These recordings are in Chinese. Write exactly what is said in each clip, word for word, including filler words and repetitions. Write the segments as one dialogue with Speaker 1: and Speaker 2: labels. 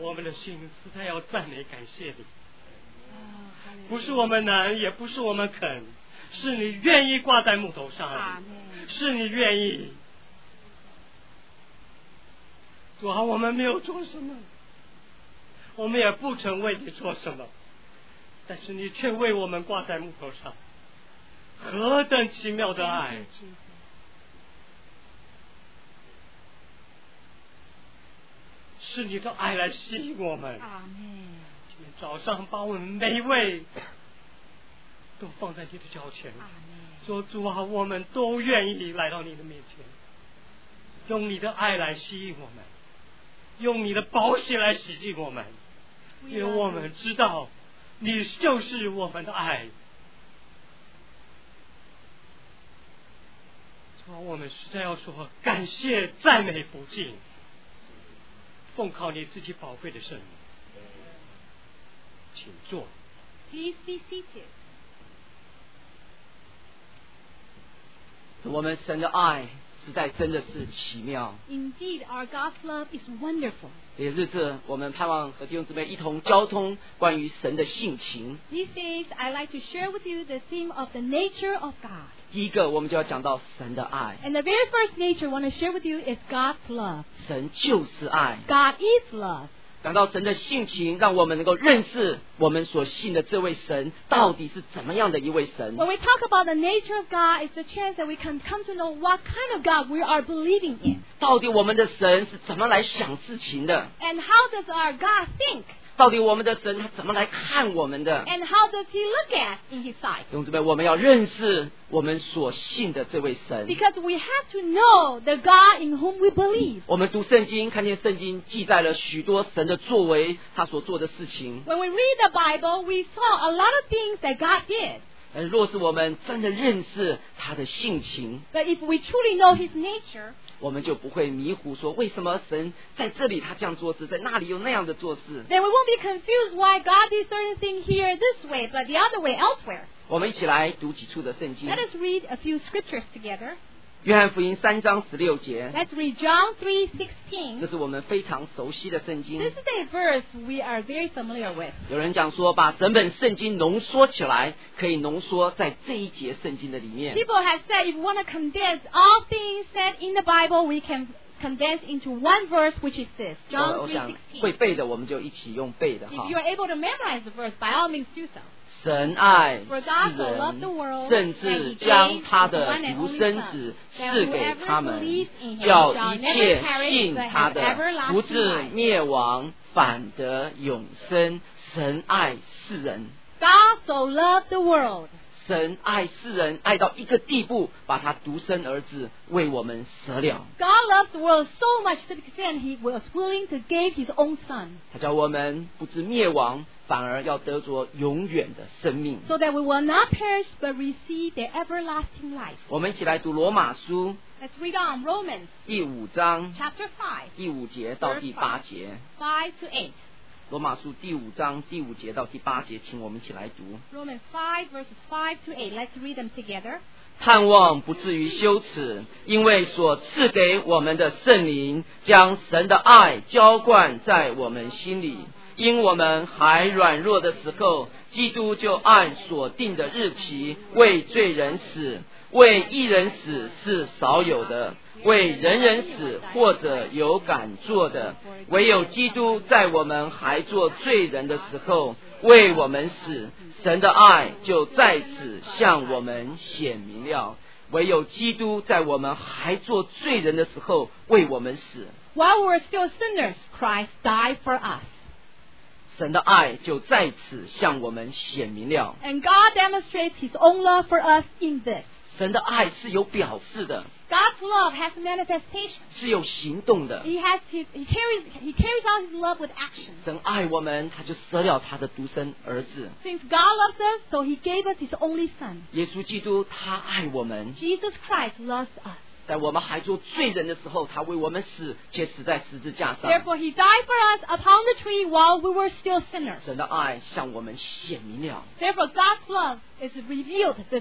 Speaker 1: 我们的心实在要赞美感谢你。不是我们难，也不是我们肯，是你愿意挂在木头上，是你愿意。主啊，我们没有做什么，我们也不曾为你做什么，但是你却为我们挂在木头上，何等奇妙的爱！是你的爱来吸引我们。今天早上把我们每一位都放在你的脚前，说主啊，我们都愿意来到你的面前，用你的爱来吸引我们，用你的宝血来洗净我们，因为我们知道你就是我们的爱。主啊，我们实在要说感谢赞美不尽，奉靠你自己宝贵的圣名，请坐。
Speaker 2: Please be seated.
Speaker 3: 我们神的爱实在真的是奇妙。
Speaker 2: Indeed, our God's love is wonderful.
Speaker 3: 这些日子，我们盼望和弟兄姊妹一同交通关于神的性情。
Speaker 2: These days, I'd like to share with you the theme of the nature of God.
Speaker 3: 第一个，我们就要讲到神的爱。
Speaker 2: And the very first nature I want to share with you is God's love.
Speaker 3: 神就是爱。
Speaker 2: God is love.
Speaker 3: 讲到神的性情，让我们能够认识我们所信的这位神到底是怎么样的一位神。
Speaker 2: When we talk about the nature of God, it's a chance that we can come to know what kind of God we are believing in.
Speaker 3: 到底我们的神是怎么来想事情的？
Speaker 2: And how does our God think?
Speaker 3: 到底我们的神他怎么来看我们的？
Speaker 2: And how does he look at in his sight?
Speaker 3: 弟兄姊妹，我们要认识我们所信的这位神。
Speaker 2: Because we have to know the God in whom we believe.
Speaker 3: 我们读圣经，看见圣经记载了许多神的作为，他所做的事情。
Speaker 2: When we read the Bible, we saw a lot of things that God did.
Speaker 3: 而若是我们真的认识他的性情，
Speaker 2: But if we truly know his nature,
Speaker 3: 我们就不会迷糊说为什么神在这里他这样做事，在那里又那样的做事。
Speaker 2: then we won't be confused why God did certain things here this way, but the other way elsewhere.
Speaker 3: 我们一起来读几处的圣经。
Speaker 2: Let us read a few scriptures together.
Speaker 3: 约翰福音三章十六节，
Speaker 2: Let's read John three
Speaker 3: 这
Speaker 2: sixteen.
Speaker 3: 是我们非常熟悉的圣经。
Speaker 2: This is a verse we are very familiar with.
Speaker 3: 有人讲说，把整本圣经浓缩起来，可以浓缩在这一节圣经的里面。
Speaker 2: People have said if we want to condense all things said in the Bible, we can condense into one verse, which is this,
Speaker 3: 我
Speaker 2: John
Speaker 3: 我
Speaker 2: three
Speaker 3: 想会
Speaker 2: sixteen.
Speaker 3: 背的，我们就一起用背的哈
Speaker 2: If。you are able to memorize the verse, by all means do so.
Speaker 3: 神爱
Speaker 2: For
Speaker 3: 世
Speaker 2: God so loved the
Speaker 3: 人，
Speaker 2: world,
Speaker 3: 甚
Speaker 2: that
Speaker 3: 至
Speaker 2: he
Speaker 3: 将他
Speaker 2: gave
Speaker 3: 的
Speaker 2: his one and
Speaker 3: 独
Speaker 2: only
Speaker 3: 生
Speaker 2: Son,
Speaker 3: 子
Speaker 2: that
Speaker 3: 赐给
Speaker 2: whoever
Speaker 3: 他们
Speaker 2: believes in，him
Speaker 3: 叫
Speaker 2: shall
Speaker 3: 一
Speaker 2: never
Speaker 3: 切
Speaker 2: perish,
Speaker 3: 信
Speaker 2: but
Speaker 3: 他
Speaker 2: have
Speaker 3: 的
Speaker 2: everlasting
Speaker 3: 不至
Speaker 2: life.
Speaker 3: 灭亡，反得永生。神爱世人，
Speaker 2: God so loved the world.
Speaker 3: 神爱世人，爱到一个地步，把他独生儿子为我们舍了。
Speaker 2: God loved the world so much to the extent he was willing to give his own son,
Speaker 3: 他叫我们不至灭亡，反而要得着永远的生命。
Speaker 2: so that we will not perish but receive the everlasting life.
Speaker 3: 我们一起来读罗马书
Speaker 2: Let's read on Romans
Speaker 3: 第五章
Speaker 2: chapter five,
Speaker 3: 第五节到第八节。
Speaker 2: five to eight.
Speaker 3: 罗马书第五章第五节到第八节，请我们一起来读。
Speaker 2: Romans five verses five to eight. Let's read them together.
Speaker 3: 盼望不至于羞耻，因为所赐给我们的圣灵将神的爱浇灌在我们心里。因我们还软弱的时候，基督就按所定的日期为罪人死，为义人死是少有的，为人人死或者有敢做的，唯有基督在我们还做罪人的时候为我们死，神的爱就在此向我们显明了。唯有基督在我们还做罪人的时候为我们死，
Speaker 2: While we were still sinners, Christ died for us.
Speaker 3: 神的爱就在此向我们显明了。
Speaker 2: And God demonstrates his own love for us in this.
Speaker 3: 神的爱是有表示的，
Speaker 2: God's love has manifestation.
Speaker 3: 是有行动的。
Speaker 2: He has his, he carries he carries out his love with action.
Speaker 3: 神爱我们，他就舍了他的独生儿子。
Speaker 2: Since God loves us, so he gave us his only son.
Speaker 3: 耶稣基督他爱我们，
Speaker 2: Jesus Christ loves us.
Speaker 3: 在我们还做罪人的时候，他为我们死，且死在十字架上。
Speaker 2: Therefore he died for us upon the tree while we were still sinners.
Speaker 3: 神的爱向我们显明了。
Speaker 2: Therefore God's love is revealed this way.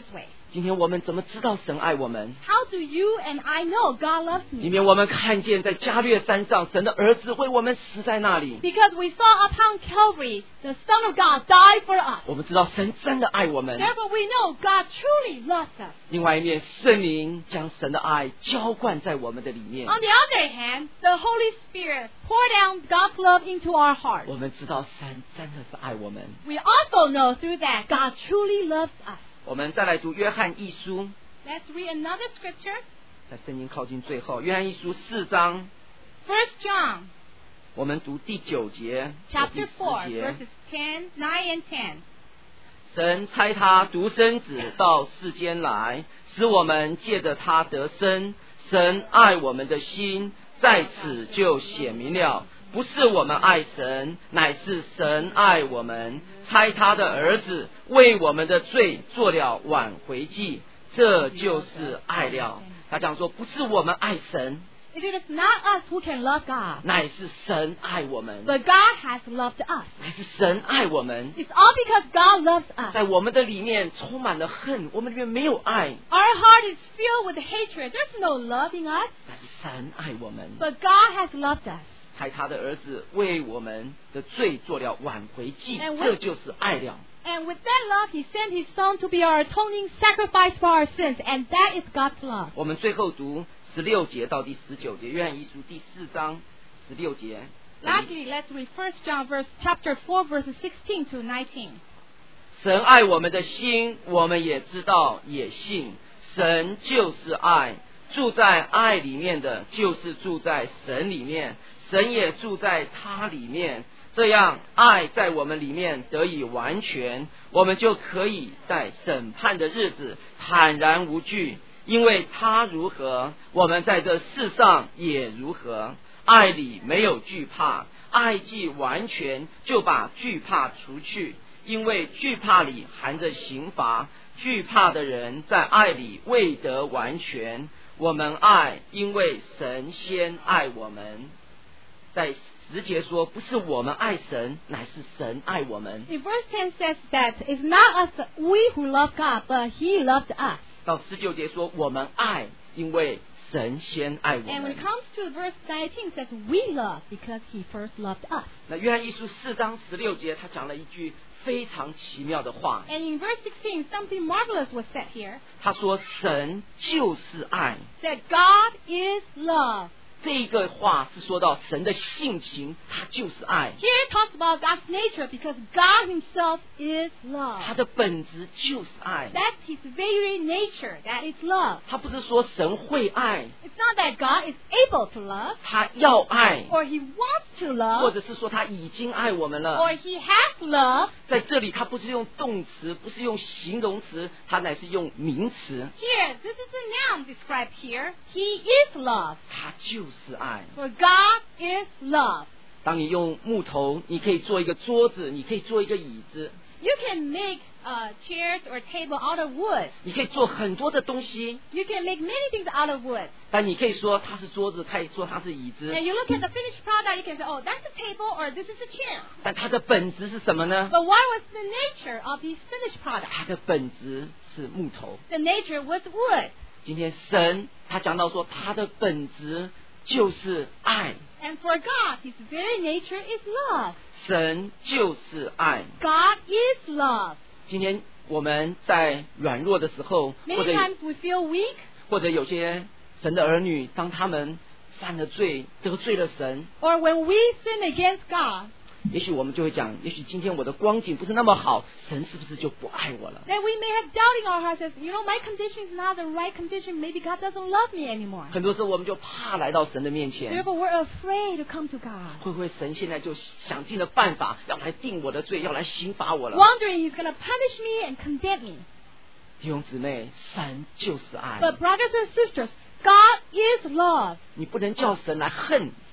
Speaker 3: 今天我们怎么知道神爱我们？
Speaker 2: How do you and I know God loves
Speaker 3: 里
Speaker 2: me?
Speaker 3: 面我们看见在加略山上，神的儿子为我们死在那里。
Speaker 2: Because we saw upon Calvary, the Son of God died for us.
Speaker 3: 我们知道神真的爱我们。
Speaker 2: Therefore we know God truly loves us.
Speaker 3: 另外一面，圣灵将神的爱浇灌在我们的里面。
Speaker 2: On the other hand, the Holy Spirit poured down God's love into our hearts.
Speaker 3: 我们知道神真的是爱我们。
Speaker 2: We also know through that God truly loves us.
Speaker 3: 我们再来读约翰一书，
Speaker 2: Let's read another scripture.
Speaker 3: 在圣经靠近最后，约翰一书四章，
Speaker 2: First John
Speaker 3: 我们读第九节、第
Speaker 2: chapter
Speaker 3: 十
Speaker 2: four,
Speaker 3: 节。
Speaker 2: verses ten, nine and ten.
Speaker 3: 神差他独生子到世间来，使我们借着他得生。神爱我们的心在此就显明了，不是我们爱神，乃是神爱我们，差他的儿子为我们的罪做了挽回祭，这就是爱了。他讲说，不是我们爱神，
Speaker 2: It is not us who can love God,
Speaker 3: 乃是神爱我们，
Speaker 2: but God has loved us.
Speaker 3: 乃是神爱我们。
Speaker 2: It's all because God loves us.
Speaker 3: 在我们的里面充满了恨，我们里面没有爱，
Speaker 2: Our heart is filled with hatred. There's no love in us,
Speaker 3: 但是神爱我们，
Speaker 2: but God has loved us.
Speaker 3: 差他的儿子为我们的罪做了挽回祭，
Speaker 2: And with-
Speaker 3: 这就是爱了。
Speaker 2: And with that love, He sent His Son to be our atoning sacrifice for our sins, and that is God's love.
Speaker 3: 我们最后读十六节到第十九节，约翰一书第四章十六节。
Speaker 2: Lastly, let's read First John verse chapter four, verses sixteen to nineteen.
Speaker 3: 神爱我们的心，我们也知道，也信。神就是爱，住在爱里面的，就是住在神里面，神也住在他里面。这样，爱在我们里面得以完全，我们就可以在审判的日子坦然无惧，因为他如何，我们在这世上也如何。爱里没有惧怕，爱既完全，就把惧怕除去，因为惧怕里含着刑罚，惧怕的人在爱里未得完全。我们爱，因为神先爱我们。在十节说，不是我们爱神，乃是神爱我们。
Speaker 2: In verse ten says that it's not us, we who love God, but He loved us.
Speaker 3: 到十九节说，我们爱，因为神先爱我
Speaker 2: And when
Speaker 3: 们
Speaker 2: it。comes to verse nineteen, it says we love because He first loved us.
Speaker 3: 那约翰一书四章十六节，他讲了一句非常奇妙的话，
Speaker 2: And in verse sixteen, something marvelous was said here.
Speaker 3: 他说神就是爱。
Speaker 2: That God is love.
Speaker 3: 这个话是说到神的性情，他就是爱，
Speaker 2: Here it talks about God's nature because God Himself is
Speaker 3: 他
Speaker 2: love.
Speaker 3: 的本质就是爱。
Speaker 2: That's His very nature. That is love.
Speaker 3: 他不是说神会爱，
Speaker 2: It's not that God is able to love
Speaker 3: 他要爱，
Speaker 2: or He wants to
Speaker 3: 或
Speaker 2: love
Speaker 3: 者是说他已经爱我们了。
Speaker 2: or He has love.
Speaker 3: 在这里，他不是用动词，不是用形容词，他乃是用名词，
Speaker 2: Here, this is a noun described here. He is love.
Speaker 3: 他就是爱。
Speaker 2: For God is love.
Speaker 3: 当你用木头，你可以做一个桌子，你可以做一个椅子，
Speaker 2: You can make uh, chairs or table out of wood.
Speaker 3: 你可以做很多的东西，
Speaker 2: You can make many things out of wood.
Speaker 3: 但你可以说它是桌子，可以说它是椅子，
Speaker 2: And you look at the finished product, you can say, oh, that's a table or this is a chair.
Speaker 3: 但它的本质是什么呢？
Speaker 2: But what was the nature of these finished products?
Speaker 3: 它的本质是木头。
Speaker 2: The nature was wood.
Speaker 3: 今天神他讲到说，他的本质就是爱，
Speaker 2: And for God, His very nature is love.
Speaker 3: 神就是爱。
Speaker 2: God is love.
Speaker 3: 今天我们在软弱的时候，或
Speaker 2: Many
Speaker 3: 者
Speaker 2: times we feel weak,
Speaker 3: 或者有些神的儿女，当他们犯了罪，得罪了神，
Speaker 2: or when we sin against God,
Speaker 3: 也许我们就会讲，也许今天我的光景不是那么好，神是不是就不爱我了？
Speaker 2: then we may have doubt in our hearts as, you know, my condition is not the right condition. Maybe God doesn't love me anymore.
Speaker 3: 很多时候我们就怕来到神的面前，
Speaker 2: Therefore, we're afraid to come to God,
Speaker 3: 会不会神现在就想尽了办法要来定我的罪，要来刑罚我了？
Speaker 2: wondering He's going to punish me and condemn me.
Speaker 3: 弟兄姊妹，神就是爱，
Speaker 2: But brothers and sisters, God is love.
Speaker 3: 你不能叫神来恨，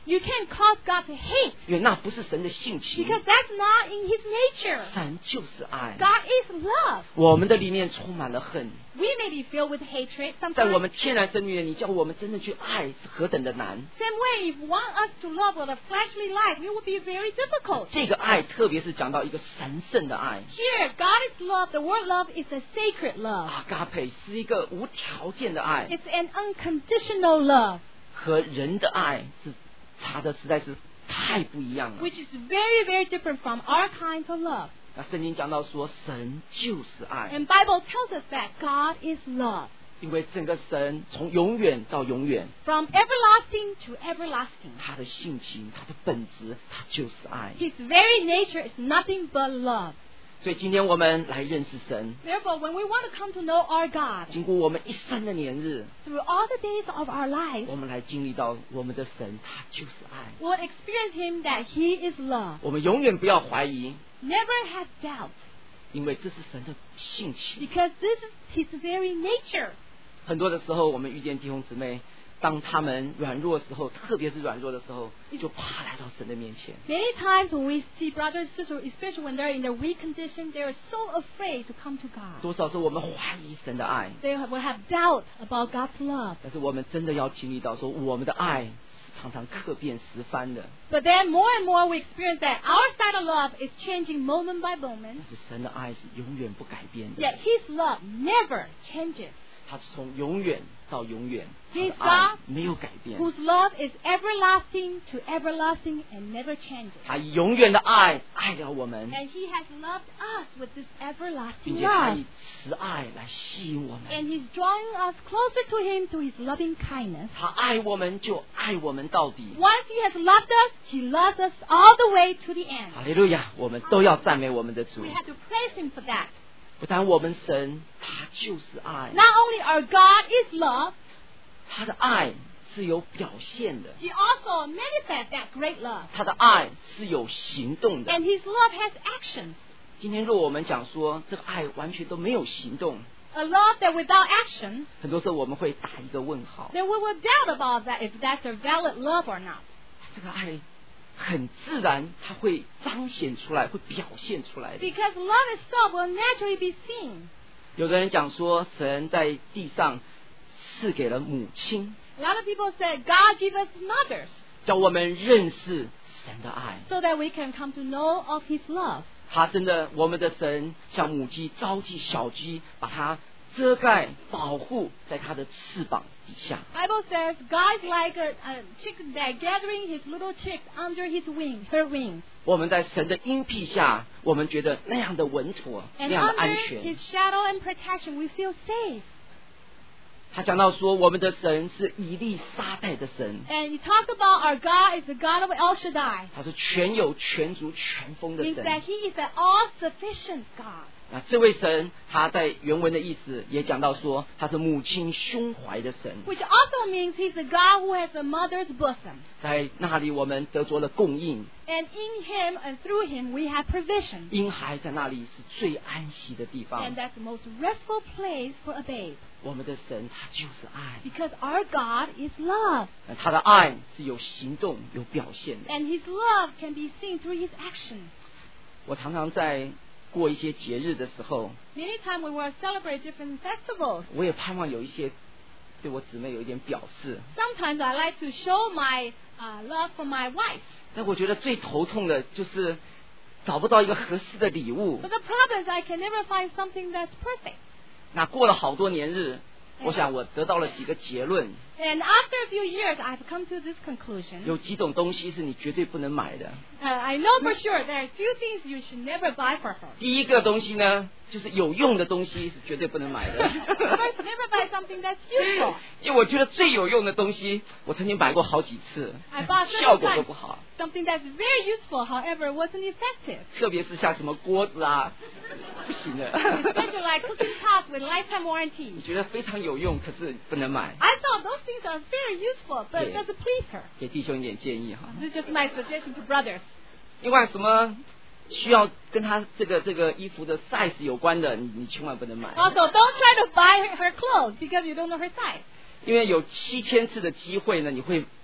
Speaker 2: You can't cause God to hate.
Speaker 3: 因为那不是神的性情。
Speaker 2: Because that's not in His nature.
Speaker 3: 神就是爱。
Speaker 2: God is love.
Speaker 3: 我们的里面充满了恨。
Speaker 2: We may be filled with hatred sometimes.
Speaker 3: 在我们天然生命里，你叫我们真正去爱是何等的难。
Speaker 2: Same way, if you want us to love with a fleshly life, it will be very difficult.
Speaker 3: 这个爱，特别是讲到一个神圣的爱。
Speaker 2: Here, God is love. The word love is a sacred love.
Speaker 3: 阿嘎佩是一个无条件的爱。
Speaker 2: It's an unconditional love.
Speaker 3: 和人的爱是差的实在是太不一样了。
Speaker 2: Which is very, very different from our kinds of love.
Speaker 3: 那圣经讲到说，神就是爱。
Speaker 2: And Bible tells us that God is love.
Speaker 3: 因为整个神从永远到永远
Speaker 2: From everlasting to everlasting.
Speaker 3: 他的性情，他的本质，他就是爱。
Speaker 2: His very nature is nothing but love.
Speaker 3: 所以今天我们来认识神。
Speaker 2: Therefore, when we want to come to know our God,
Speaker 3: 经过我们一生的年日，
Speaker 2: through all the days of our life,
Speaker 3: 我们来经历到我们的神，他就是爱。
Speaker 2: we'll experience Him that He is love.
Speaker 3: 我们永远不要怀疑，
Speaker 2: Never have doubt,
Speaker 3: 因为这是神的性情。
Speaker 2: because this is His very nature.
Speaker 3: 很多的时候，我们遇见弟兄姊妹，当他们软弱的时候，特别是软弱的时候，就怕来到神的面前。
Speaker 2: Many times when we see brothers and sisters, especially when they're in their weak condition, they are so afraid to come to God.
Speaker 3: 多少时候我们怀疑神的爱，
Speaker 2: They will have doubt about God's love.
Speaker 3: 但是我们真的要经历到说，我们的爱是常常客变十番的。
Speaker 2: But then more and more we experience that our side of love is changing moment by moment.
Speaker 3: 但是神的爱是永远不改变的，
Speaker 2: Yet His love never changes.
Speaker 3: 他是从永远到永远，他
Speaker 2: He's
Speaker 3: 的爱
Speaker 2: God
Speaker 3: 没有改变。
Speaker 2: whose love is everlasting to everlasting and never changes.
Speaker 3: 他以永远的爱爱了我们，
Speaker 2: And He has loved us with this
Speaker 3: 并
Speaker 2: everlasting
Speaker 3: 且他
Speaker 2: love.
Speaker 3: 以慈爱来吸引我们。
Speaker 2: And He's drawing us closer to Him through His loving kindness.
Speaker 3: 他爱我们就爱我们到底。
Speaker 2: Once He has loved us, He loves us all the way to the end.
Speaker 3: 哈利路亚！我们都要赞美我们的主。
Speaker 2: We have to praise Him for that.
Speaker 3: 不但我们神，他就是爱，
Speaker 2: Not only our God is love,
Speaker 3: 他的爱是有表现的，
Speaker 2: He also manifests that great love.
Speaker 3: 他的爱是有行动的。
Speaker 2: And His love has actions.
Speaker 3: 今天若我们讲说这个爱完全都没有行动，
Speaker 2: A love that without action,
Speaker 3: 很多时候我们会打一个问号。
Speaker 2: then we will doubt about that if that's a valid love or not.
Speaker 3: 这个爱很自然，它会彰显出来，会表现出来的。
Speaker 2: Because love itself will naturally be seen.
Speaker 3: 有的人讲说，神在地上赐给了母亲，
Speaker 2: A lot of people say God gave us mothers
Speaker 3: 叫我们认识神的爱。
Speaker 2: so that we can come to know of His love.
Speaker 3: 他真的，我们的神像母鸡召集小鸡，把它遮盖、保护在它的翅膀底下。
Speaker 2: Bible says God is like a, a chicken that gathering his little chicks under his wings, her wings.
Speaker 3: 我们在神的荫庇下，我们觉得那样的稳妥，那
Speaker 2: And
Speaker 3: 样的安
Speaker 2: under
Speaker 3: 全
Speaker 2: his。shadow and protection, we feel safe.
Speaker 3: 他讲到说，我们的神是以利沙代的神，
Speaker 2: And he talked about our God is the God of El Shaddai.
Speaker 3: 他是全有、全足、全丰的
Speaker 2: Means
Speaker 3: 神。
Speaker 2: that he is an all-sufficient God.
Speaker 3: 那这位神，他在原文的意思也讲到说，他是母亲胸怀的神。
Speaker 2: Which also means he's a God who has a mother's bosom.
Speaker 3: 在那里，我们得着了供应，
Speaker 2: And in him and through him we have provision.
Speaker 3: 婴孩在那里是最安息的地方
Speaker 2: And。that's the most restful place for a babe.
Speaker 3: 我们的神，他就是爱，
Speaker 2: Because our God is love.
Speaker 3: 他的爱是有行动、有表现的。
Speaker 2: And his love can be seen through his actions.
Speaker 3: 我常常在过一些节日的时候，
Speaker 2: Many times we will celebrate different festivals.
Speaker 3: 我也盼望有一些对我姊妹有一点表示。
Speaker 2: Sometimes I like to show my uh, love for my wife.
Speaker 3: 但我觉得最头痛的就是找不到一个合适的礼物。
Speaker 2: But the problem is I can never find something that's perfect.
Speaker 3: 那过了好多年日，我想我得到了几个结论。
Speaker 2: And after a few years, I've come to this conclusion.
Speaker 3: 有几种东西是你绝对不能买的。
Speaker 2: Uh, I know for sure there are a few things you should never buy for her.
Speaker 3: 第一个东西呢，就是有用的东西是绝对不能买的。
Speaker 2: First, never buy something that's useful.
Speaker 3: 因为我觉得最有用的东西，我曾经买过好几次
Speaker 2: I bought，
Speaker 3: 效果都不好。
Speaker 2: Something that's very useful, however, wasn't effective.
Speaker 3: 特别是像什么锅子啊，不行的。
Speaker 2: Especially like cooking pots with lifetime
Speaker 3: 你
Speaker 2: warranty.
Speaker 3: 觉得非常有用，可是不能买。
Speaker 2: I thought those things are very useful, but it
Speaker 3: Yeah.
Speaker 2: doesn't please her.
Speaker 3: 给弟兄一点建议哈。
Speaker 2: This is just my suggestion to brothers.
Speaker 3: 另外，什么需要跟他这个这个衣服的 size 有关的，你你千万不能买。
Speaker 2: Also, don't try to buy her, her clothes because you don't know her size.
Speaker 3: 因为有七千次的机会呢，你会会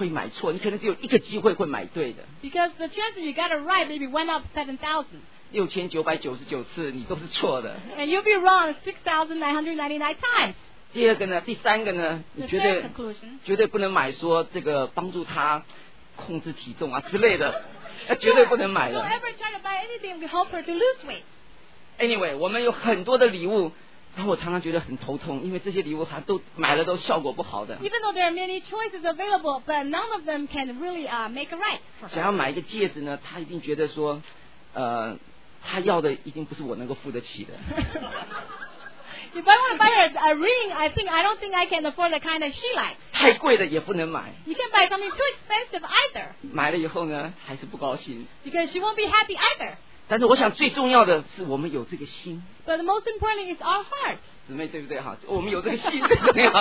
Speaker 3: 会买错，你可能只有一个机会会买对的。
Speaker 2: Because the chances you got it right maybe went up seven thousand.
Speaker 3: 六千九百九十九次你都是错的。
Speaker 2: And you'll be wrong six thousand nine hundred ninety-nine times.
Speaker 3: 第二个呢，第三个呢，你绝对绝对不能买说这个帮助他控制体重啊之类的，那绝对不能买的。
Speaker 2: Don't ever try to buy anything to help her to lose weight.
Speaker 3: Anyway， 我们有很多的礼物，然后我常常觉得很头痛，因为这些礼物它都买了都效果不好的。
Speaker 2: Even though there are many choices available, but none of them can really uh, make it right.
Speaker 3: 想要买一个戒指呢，他一定觉得说，呃，他要的一定不是我能够付得起的。
Speaker 2: If I want to buy her a ring, I think I don't think I can afford the kind that she likes.
Speaker 3: 太贵的也不能买。
Speaker 2: You can't buy something too expensive either.
Speaker 3: 买了以后呢，还是不高兴。
Speaker 2: Because she won't be happy either.
Speaker 3: 但是我想最重要的是我们有这个心。
Speaker 2: But the most important is our heart.
Speaker 3: 姊妹对不对哈？我们有这个心最重要。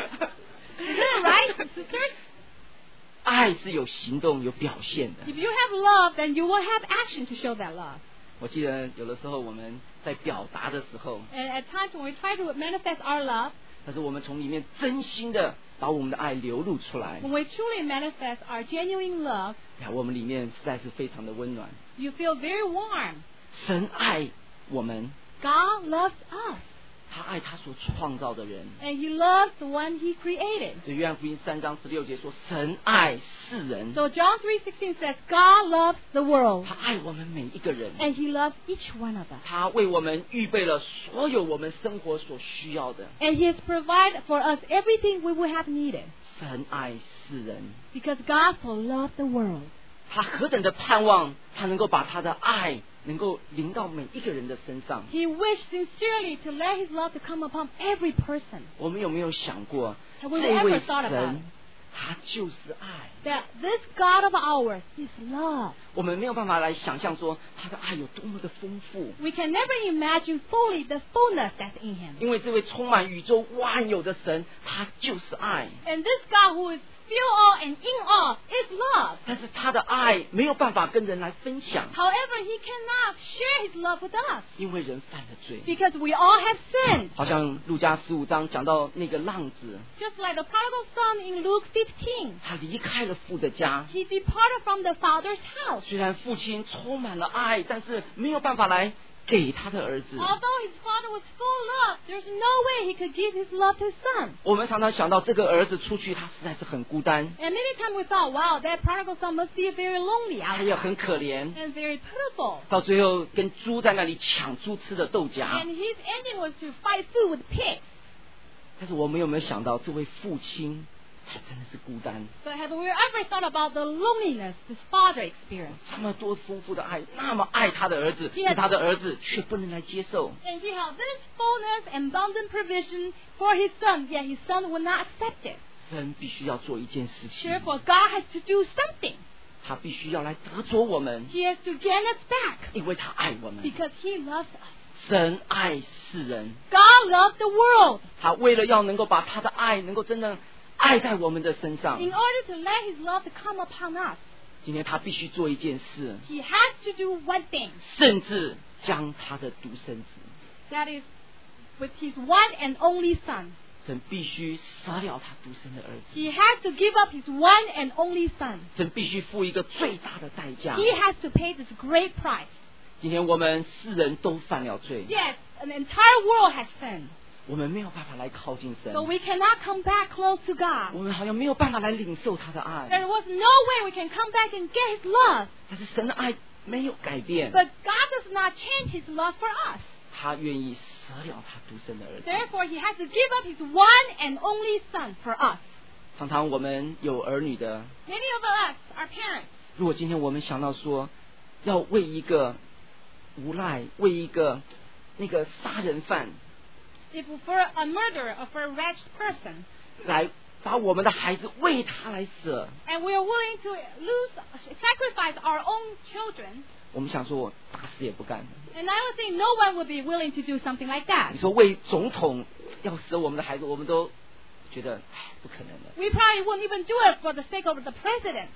Speaker 2: Is that right, sisters?
Speaker 3: 爱是有行动、有表现的。
Speaker 2: If you have love, then you will have action to show that love.
Speaker 3: 我记得有的时候我们在表达的时候
Speaker 2: And at times when we try to manifest our love,
Speaker 3: 但是我们从里面真心的把我们的爱流露出来
Speaker 2: when we truly manifest our genuine love,
Speaker 3: 呀，我们里面实在是非常的温暖。
Speaker 2: you feel very warm.
Speaker 3: 神爱我们，
Speaker 2: God loves us.
Speaker 3: 他爱他所创造的人。
Speaker 2: And He loves the one He created.
Speaker 3: 所以约翰福音三章十六节说，神爱世人，
Speaker 2: So John three sixteen says, God loves the world.
Speaker 3: 他爱我们每一个人，
Speaker 2: And He loves each one of us.
Speaker 3: 他为我们预备了所有我们生活所需要的。
Speaker 2: And He has provided for us everything we would have needed.
Speaker 3: 神爱世人，
Speaker 2: Because God so loved the world.
Speaker 3: 他何等的盼望他能够把他的爱能够临到每一个人的身上。
Speaker 2: He wished sincerely to let His love to come upon every person.
Speaker 3: 我们有没有想过，
Speaker 2: Have we
Speaker 3: 这
Speaker 2: ever
Speaker 3: 位
Speaker 2: thought about
Speaker 3: 神
Speaker 2: it?
Speaker 3: 他就是爱。
Speaker 2: That this God of ours is love.
Speaker 3: 我们没有办法来想象说他的爱有多么的丰富，
Speaker 2: We can never imagine fully the fullness that's in Him.
Speaker 3: 因为这位充满宇宙万有的神，他就是爱。
Speaker 2: And this God who is fill all and in all is love.
Speaker 3: 但是他的爱没有办法跟人来分享，
Speaker 2: However, He cannot share His love with us
Speaker 3: 因为人犯了罪。
Speaker 2: because we all have sinned.
Speaker 3: 好像路加十五章讲到那个浪子，
Speaker 2: Just like the prodigal son in Luke fifteen.
Speaker 3: 他离开了父的家，
Speaker 2: He departed from the father's house.
Speaker 3: 虽然父亲充满了爱，但是没有办法来给他的儿子。
Speaker 2: Although his father was full of love, there's no way he could give his love to his son.
Speaker 3: 我们常常想到这个儿子出去，他实在是很孤单，
Speaker 2: And many times we thought, wow, that prodigal son must be very lonely
Speaker 3: 他
Speaker 2: out
Speaker 3: 也
Speaker 2: there
Speaker 3: 很可怜，
Speaker 2: and very pitiful.
Speaker 3: 到最后跟猪在那里抢猪吃的豆荚。
Speaker 2: And his ending was to fight food with pigs.
Speaker 3: 但是我们有没有想到，这位父亲他真的是孤单，
Speaker 2: But have we ever thought about the loneliness this father experienced?
Speaker 3: 这么多丰富的爱，那么爱他的儿子，
Speaker 2: Yes.
Speaker 3: 但他的儿子却不能来接受。
Speaker 2: And he had this fullness and abundant provision for his son, yet his son would not accept it.
Speaker 3: 神必须要做一件事情，
Speaker 2: Therefore, God has to do something.
Speaker 3: 他必须要来得着我们，
Speaker 2: He has to gain us back
Speaker 3: 因为他爱我们。
Speaker 2: because he loves us.
Speaker 3: 神愛世人，
Speaker 2: God loves the world.
Speaker 3: 他為了要能夠把他的愛能夠真正愛在我們的身上，
Speaker 2: In order to let his love to come upon us,
Speaker 3: 今天他必須做一件事，
Speaker 2: he has to do one thing.
Speaker 3: 甚至將他的獨生子，
Speaker 2: That is, with his one and only son.
Speaker 3: 神必須捨了他獨生的兒子，
Speaker 2: He has to give up his one and only son.
Speaker 3: 神必須付一個最大的代價。
Speaker 2: He has to pay this great price.
Speaker 3: 今天我們世人都犯了罪，
Speaker 2: Yes, an entire world has sinned.
Speaker 3: 我們沒有辦法來靠近神，
Speaker 2: So we cannot come back close to God.
Speaker 3: 我們好像沒有辦法來領受他的愛，
Speaker 2: There was no way we can come back and get his love.
Speaker 3: 但是神的愛沒有改變，
Speaker 2: But God does not change his love for us.
Speaker 3: 他願意捨了他獨生的兒子。
Speaker 2: Therefore, he has to give up his one and only son for us.
Speaker 3: 常常我們有兒女的，
Speaker 2: Many of us are parents.
Speaker 3: 如果今天我們想到說，要為一個無賴，為一個那個殺人犯，
Speaker 2: If for a murderer or for a wretched person,
Speaker 3: 來把我們的孩子為他來捨，
Speaker 2: and we are willing to lose, sacrifice our own children,
Speaker 3: 我們想說，我打死也不幹。
Speaker 2: and I would think no one would be willing to do something like that.
Speaker 3: 你說為總統要捨我們的孩子，我們都覺得唉不可能的。
Speaker 2: We probably wouldn't even do it for the sake of the president.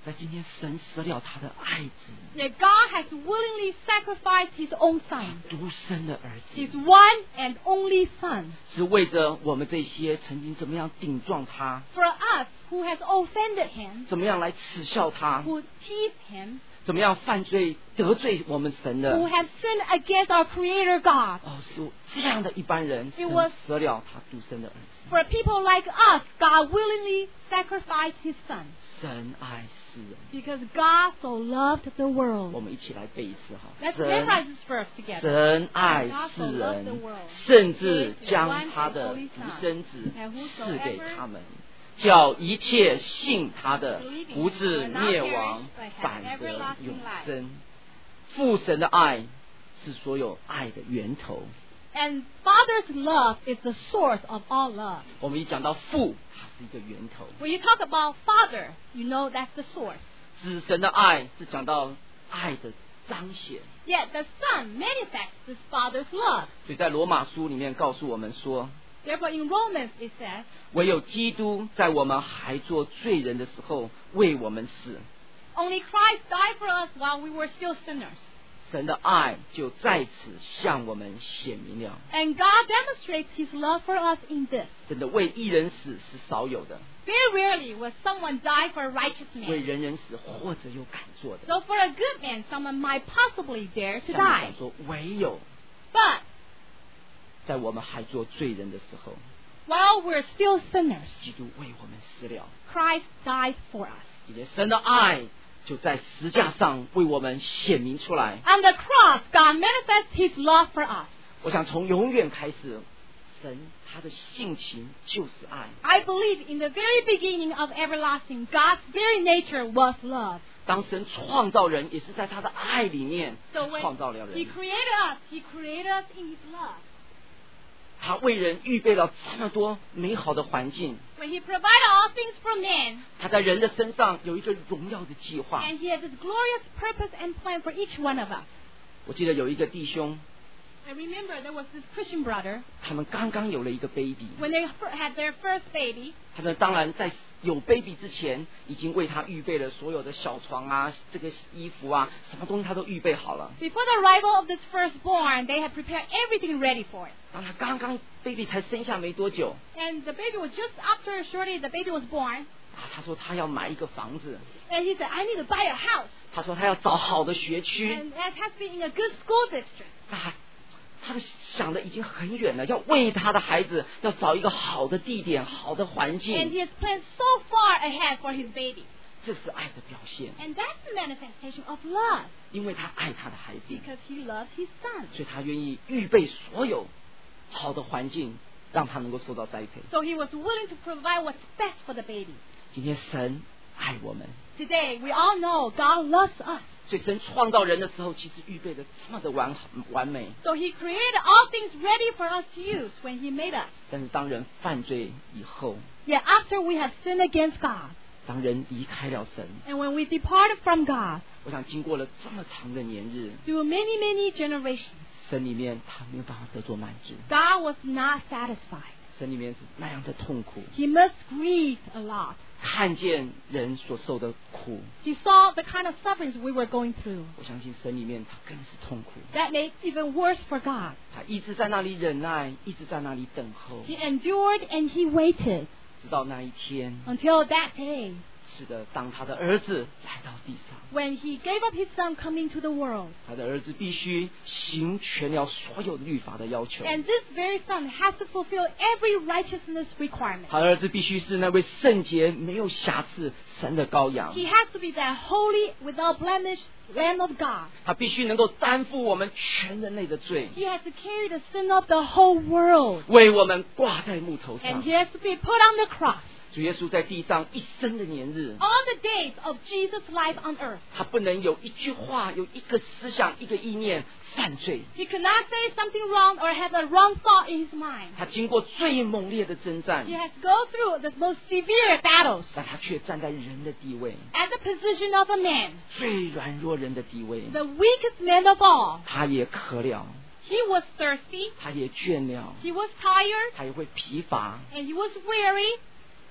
Speaker 3: 在今天，神舍了他的爱子，
Speaker 2: Yet God has willingly sacrificed His own Son,
Speaker 3: 独生的儿
Speaker 2: His
Speaker 3: 子，
Speaker 2: one and only Son,
Speaker 3: 是为着我们这些曾经怎么样顶撞他，
Speaker 2: for us who has offended Him,
Speaker 3: 怎么样来耻笑他，
Speaker 2: who teased Him,
Speaker 3: 怎么样犯罪得罪我们神的。
Speaker 2: who have sinned against our Creator God.
Speaker 3: 哦，是这样的一般人，
Speaker 2: It
Speaker 3: 神
Speaker 2: was-
Speaker 3: 舍了他独生的儿子。
Speaker 2: For people like us, God willingly sacrificed His Son,
Speaker 3: 神爱世人，
Speaker 2: because God so loved the
Speaker 3: 我
Speaker 2: world.
Speaker 3: 们一起来背一次哈。
Speaker 2: Let's
Speaker 3: 神
Speaker 2: memorize this verse together.
Speaker 3: 神爱世人，甚至将他的独生子赐给他们，叫一切信他的不至灭亡，反得永生。父神的爱是所有爱的源头。
Speaker 2: And Father's love is the source of all love.
Speaker 3: 我们一讲到父，它是一个源头；
Speaker 2: When you talk about Father, you know that's the source.
Speaker 3: 子神的爱是讲到爱的彰显。
Speaker 2: Yet the Son manifests this Father's love.
Speaker 3: 所以在罗马书里面告诉我们说，
Speaker 2: Therefore, in Romans it says,
Speaker 3: 唯有基督在我们还做罪人的时候为我们死，
Speaker 2: only Christ died for us while we were still sinners.
Speaker 3: 神的爱就在此向我们显明了。
Speaker 2: And God demonstrates His love for us in this.
Speaker 3: 真的为一人死是少有的，
Speaker 2: Very rarely will someone die for a righteous
Speaker 3: 为
Speaker 2: man.
Speaker 3: 人人死或者有敢做的。
Speaker 2: So for a good man, someone might possibly dare to
Speaker 3: 上面
Speaker 2: die.
Speaker 3: 讲说，唯有
Speaker 2: But
Speaker 3: 在我们还做罪人的时候，
Speaker 2: while we're still sinners,
Speaker 3: 基督为我们死了。
Speaker 2: Christ died for us.
Speaker 3: 今天神的爱就在十架上为我们显明出来。
Speaker 2: On the cross, God manifests His love for us.
Speaker 3: 我想从永远开始，神他的性情就是爱。
Speaker 2: I believe in the very beginning of everlasting, God's very nature was love.
Speaker 3: 当神创造人，也是在他的爱里面
Speaker 2: So when
Speaker 3: 创造了
Speaker 2: He
Speaker 3: 人。
Speaker 2: created us, He created us in His love.
Speaker 3: 他为人预备了这么多美好的环境，
Speaker 2: When He provided all things for man,
Speaker 3: 他在人的身上有一个荣耀的计划。
Speaker 2: and He has His glorious purpose and plan for each one of us.
Speaker 3: 我记得有一个弟兄，
Speaker 2: I remember there was this Christian brother,
Speaker 3: 他们刚刚有了一个 baby，
Speaker 2: when they fir- had their first baby,
Speaker 3: 他们当然在有 baby 之前，已经为他预备了所有的小床啊，这个衣服啊，什么东西他都预备好了。
Speaker 2: before the arrival of this firstborn, they had prepared everything ready for it.
Speaker 3: 当他刚刚 baby 才生下没多久，
Speaker 2: And the baby was just after, shortly the baby was born,
Speaker 3: 啊，他说他要买一个房子，
Speaker 2: and he said, I need to buy a house,
Speaker 3: 他说他要找好的学区，
Speaker 2: and it has to be in a good school district.
Speaker 3: 那他他的想的已经很远了，要为他的孩子要找一个好的地点、好的环
Speaker 2: And
Speaker 3: 境，
Speaker 2: he has planned so far ahead for his baby.
Speaker 3: 这是爱的表现。
Speaker 2: And that's the manifestation of love,
Speaker 3: 因为他爱他的孩子，
Speaker 2: because he loves his son.
Speaker 3: 所以他愿意预备所有好的环境，让他能够受到栽培。
Speaker 2: So he was willing to provide what's best for the baby.
Speaker 3: 今天神爱我们，
Speaker 2: Today, we all know God loves us.
Speaker 3: 所以神创造人的时候，其实预备的这么的完完美。
Speaker 2: So he created all things ready for us to use when he made us.
Speaker 3: 但是当人犯罪以后，
Speaker 2: Yet after we have sinned against God,
Speaker 3: 当人离开了神，
Speaker 2: and when we departed from God
Speaker 3: 我想经过了这么长的年日，
Speaker 2: through many, many generations,
Speaker 3: 神里面他没有办法得着满足，
Speaker 2: God was not satisfied.
Speaker 3: 神里面是那样的痛苦，
Speaker 2: He must grieve a lot.
Speaker 3: 看见人所受的苦，
Speaker 2: He saw the kind of sufferings we were going through.
Speaker 3: 我相信神里面他更是痛苦。
Speaker 2: That made it even worse for God.
Speaker 3: 他一直在那里忍耐，一直在那里等候，
Speaker 2: He endured and he waited
Speaker 3: 直到那一天，
Speaker 2: until that day
Speaker 3: 是的，当他的儿子来到地上，
Speaker 2: when he gave up his son coming to the world.
Speaker 3: 他的儿子必须行全了所有律法的要求，
Speaker 2: And this very son has to fulfill every righteousness requirement.
Speaker 3: 他的儿子必须是那位圣洁、没有瑕疵神的羔羊，
Speaker 2: He has to be that holy, without blemish Lamb of God.
Speaker 3: 他必须能够担负我们全人类的罪，
Speaker 2: He has to carry the sin of the whole world.
Speaker 3: 为我们挂在木头
Speaker 2: And
Speaker 3: 上。
Speaker 2: he has to be put on the cross.
Speaker 3: 主耶稣在地上一生的年日，
Speaker 2: All the days of Jesus' life on earth.
Speaker 3: 他不能有一句话、有一个思想、一个意念犯罪。
Speaker 2: He could not say something wrong or have a wrong thought in his mind.
Speaker 3: 他经过最猛烈的征战
Speaker 2: He，has to go through the most severe battles
Speaker 3: 但他却站在人的地位，
Speaker 2: at the position of a man,
Speaker 3: 最软弱人的地位。
Speaker 2: the weakest man of all.
Speaker 3: 他也渴了，
Speaker 2: He was thirsty,
Speaker 3: 他也倦了，
Speaker 2: he was tired,
Speaker 3: 他也会疲乏。
Speaker 2: and he was weary.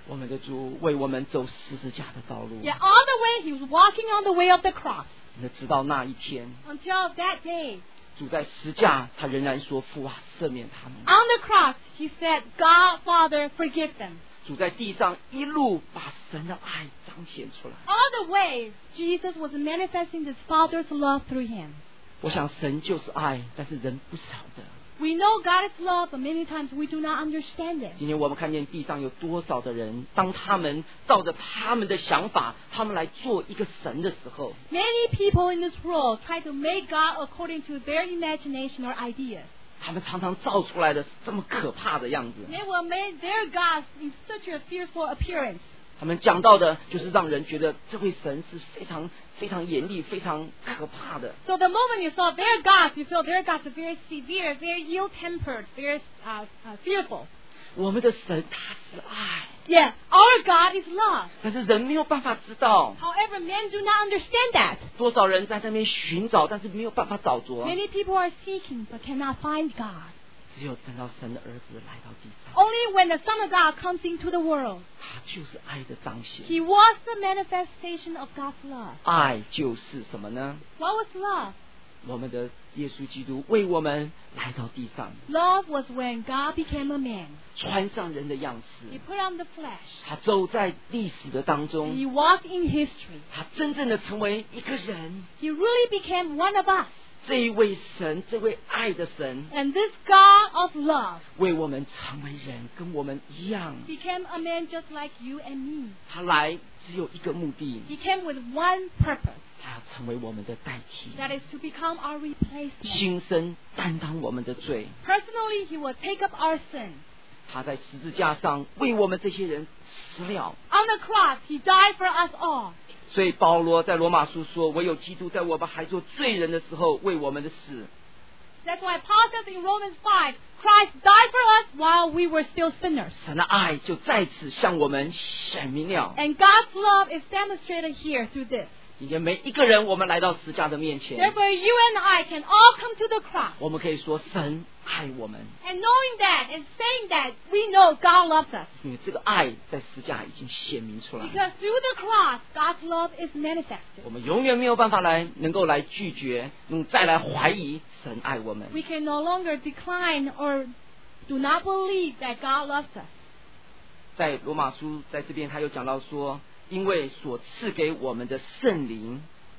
Speaker 3: 我们的主为我们走十字架的道路。
Speaker 2: Yet all the way he was walking on the way of the cross.
Speaker 3: 那直到那一天，
Speaker 2: Until that day.
Speaker 3: 主在十字架，他仍然说：“父啊，赦免他们。”
Speaker 2: On the cross, he said, God, Father, forgive them.
Speaker 3: 主在地上一路把神的爱彰显出来。
Speaker 2: All the way, Jesus was manifesting his Father's love through him.
Speaker 3: 我想神就是爱，但是人不晓得。
Speaker 2: We know God is love, but many times we do not understand it.
Speaker 3: 今天我们看见地上有多少的人，当他们照着他们的想法，他们来做一个神的时候，
Speaker 2: Many people in this world try to make God according to their imagination or ideas.
Speaker 3: 他们常常造出来的是这么可怕的样子。
Speaker 2: They will make their gods in such a fearful appearance.
Speaker 3: 他们讲到的就是让人觉得这位神是非常非常严厉、非常可怕的。
Speaker 2: So the moment you saw their gods, you feel their gods are very severe, very ill-tempered, very uh, uh, fearful.
Speaker 3: 我们的神他是爱，
Speaker 2: Yeah, our God is love.
Speaker 3: 但是人没有办法知道。
Speaker 2: However, men do not understand that.
Speaker 3: 多少人在那边寻找，但是没有办法找着。
Speaker 2: Many people are seeking but cannot find God.
Speaker 3: 只有等到神的儿子来到地上，
Speaker 2: Only when the Son of God comes into the world,
Speaker 3: 他就是爱的彰显。
Speaker 2: he was the manifestation of God's love.
Speaker 3: 爱就是什么呢？
Speaker 2: What was love?
Speaker 3: 我们的耶稣基督为我们来到地上，
Speaker 2: Love was when God became a man.
Speaker 3: 穿上人的样
Speaker 2: He
Speaker 3: 式，
Speaker 2: put on the flesh.
Speaker 3: 他走在历史的当中，
Speaker 2: He walked in history.
Speaker 3: 他真正的成为一个人。
Speaker 2: He really became one of us.
Speaker 3: 这一位神，这位爱的神，
Speaker 2: And this God of love
Speaker 3: 为我们成为人，跟我们一样。
Speaker 2: became a man just like you and me.
Speaker 3: 他来只有一个目的，
Speaker 2: He came with one purpose.
Speaker 3: 他要成为我们的代替，
Speaker 2: That is to become our replacement.
Speaker 3: 亲身担当我们的罪。
Speaker 2: Personally, he will take up our sin.
Speaker 3: 他在十字架上为我们这些人死了。
Speaker 2: On the cross, he died for us all.
Speaker 3: 所以保罗在罗马书说：“唯有基督在我们还做罪人的时候为我们的死。”
Speaker 2: That's why Paul says in Romans five, Christ died for us while we were still sinners.
Speaker 3: 神的爱就在此向我们显明了。
Speaker 2: And God's love is demonstrated here through this.
Speaker 3: 今天每一个人，我们来到十字架的面前，
Speaker 2: Therefore, you and I can all come to the cross.
Speaker 3: 我们可以说神爱我们，
Speaker 2: And knowing that and saying that, we know God loves us.
Speaker 3: 因为这个爱在十字架已经显明出来。
Speaker 2: Because through the cross, God's love is manifested.
Speaker 3: 我们永远没有办法来能够来拒绝，嗯，再来怀疑神爱我们。
Speaker 2: We can no longer decline or do not believe that God loves us.
Speaker 3: 在罗马书在这边他又讲到说，因为所赐给我们的圣灵，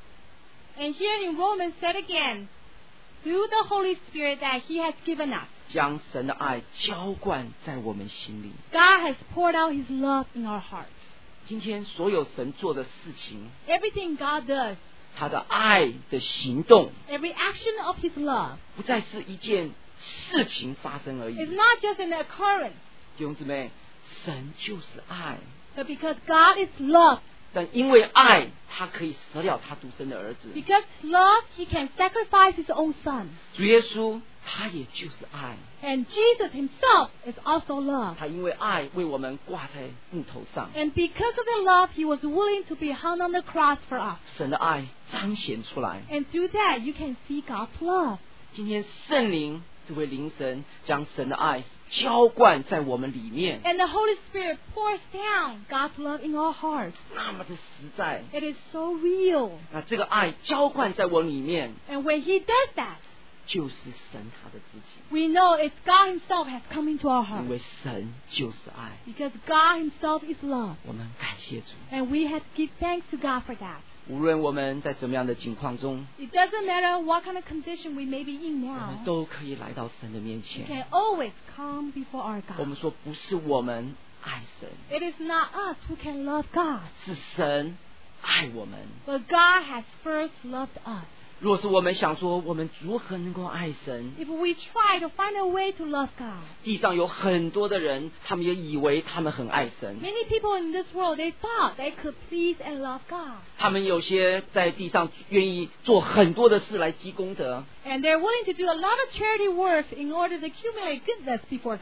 Speaker 2: And here in Romans said again, through the Holy Spirit that He has given us,
Speaker 3: 将神的爱浇灌在我们心里。
Speaker 2: God has poured out His love in our hearts.
Speaker 3: 今天所有神做的事情，
Speaker 2: Everything God does,
Speaker 3: 他的爱的行动，
Speaker 2: every action of His love,
Speaker 3: 不再是一件事情发生而已。
Speaker 2: is not just an occurrence,
Speaker 3: 弟兄姊妹，神就是爱，
Speaker 2: but because God is love.
Speaker 3: 但因为爱，他可以舍了他独生的儿子。
Speaker 2: Because love, He can sacrifice His own Son.
Speaker 3: 主耶稣，他也就是爱，
Speaker 2: And Jesus Himself is also love.
Speaker 3: 他因为爱为我们挂在木头上。
Speaker 2: And because of the love, He was willing to be hung on the cross for us.
Speaker 3: 神的爱彰显出来。
Speaker 2: And through that, you can see God's love.
Speaker 3: 今天圣灵这位灵神将神的爱浇灌在我们里面，
Speaker 2: And the Holy Spirit pours down God's love in our hearts.
Speaker 3: 那么的实在。
Speaker 2: It is so real.
Speaker 3: 那这个爱浇灌在我里面，
Speaker 2: And when He does that,
Speaker 3: 就是神他的自己，
Speaker 2: we know it's God Himself has come into our
Speaker 3: 因
Speaker 2: hearts.
Speaker 3: 为神就是爱。
Speaker 2: Because God Himself is love.
Speaker 3: 我们感谢主，
Speaker 2: And we have to give thanks to God for that.
Speaker 3: 无论我们在怎么样的境况中，
Speaker 2: It doesn't matter what kind of condition we may be in
Speaker 3: 我
Speaker 2: now.
Speaker 3: 们都可以来到神的面
Speaker 2: We
Speaker 3: 前。
Speaker 2: can always come before our
Speaker 3: 我
Speaker 2: God.
Speaker 3: 们说，不是我们爱神，
Speaker 2: It is not us who can love God,
Speaker 3: 是神爱我们。
Speaker 2: but God has first loved us.
Speaker 3: 若是我们想说，我们如何能够爱神？
Speaker 2: If we try to find a way to love God,
Speaker 3: 地上有很多的人，他们也以为他们很爱神。
Speaker 2: many people in this world, they thought they could please and love God.
Speaker 3: 他们有些在地上愿意做很多的事来积功德，
Speaker 2: And they're willing to do a lot of charity works in order to accumulate goodness before God.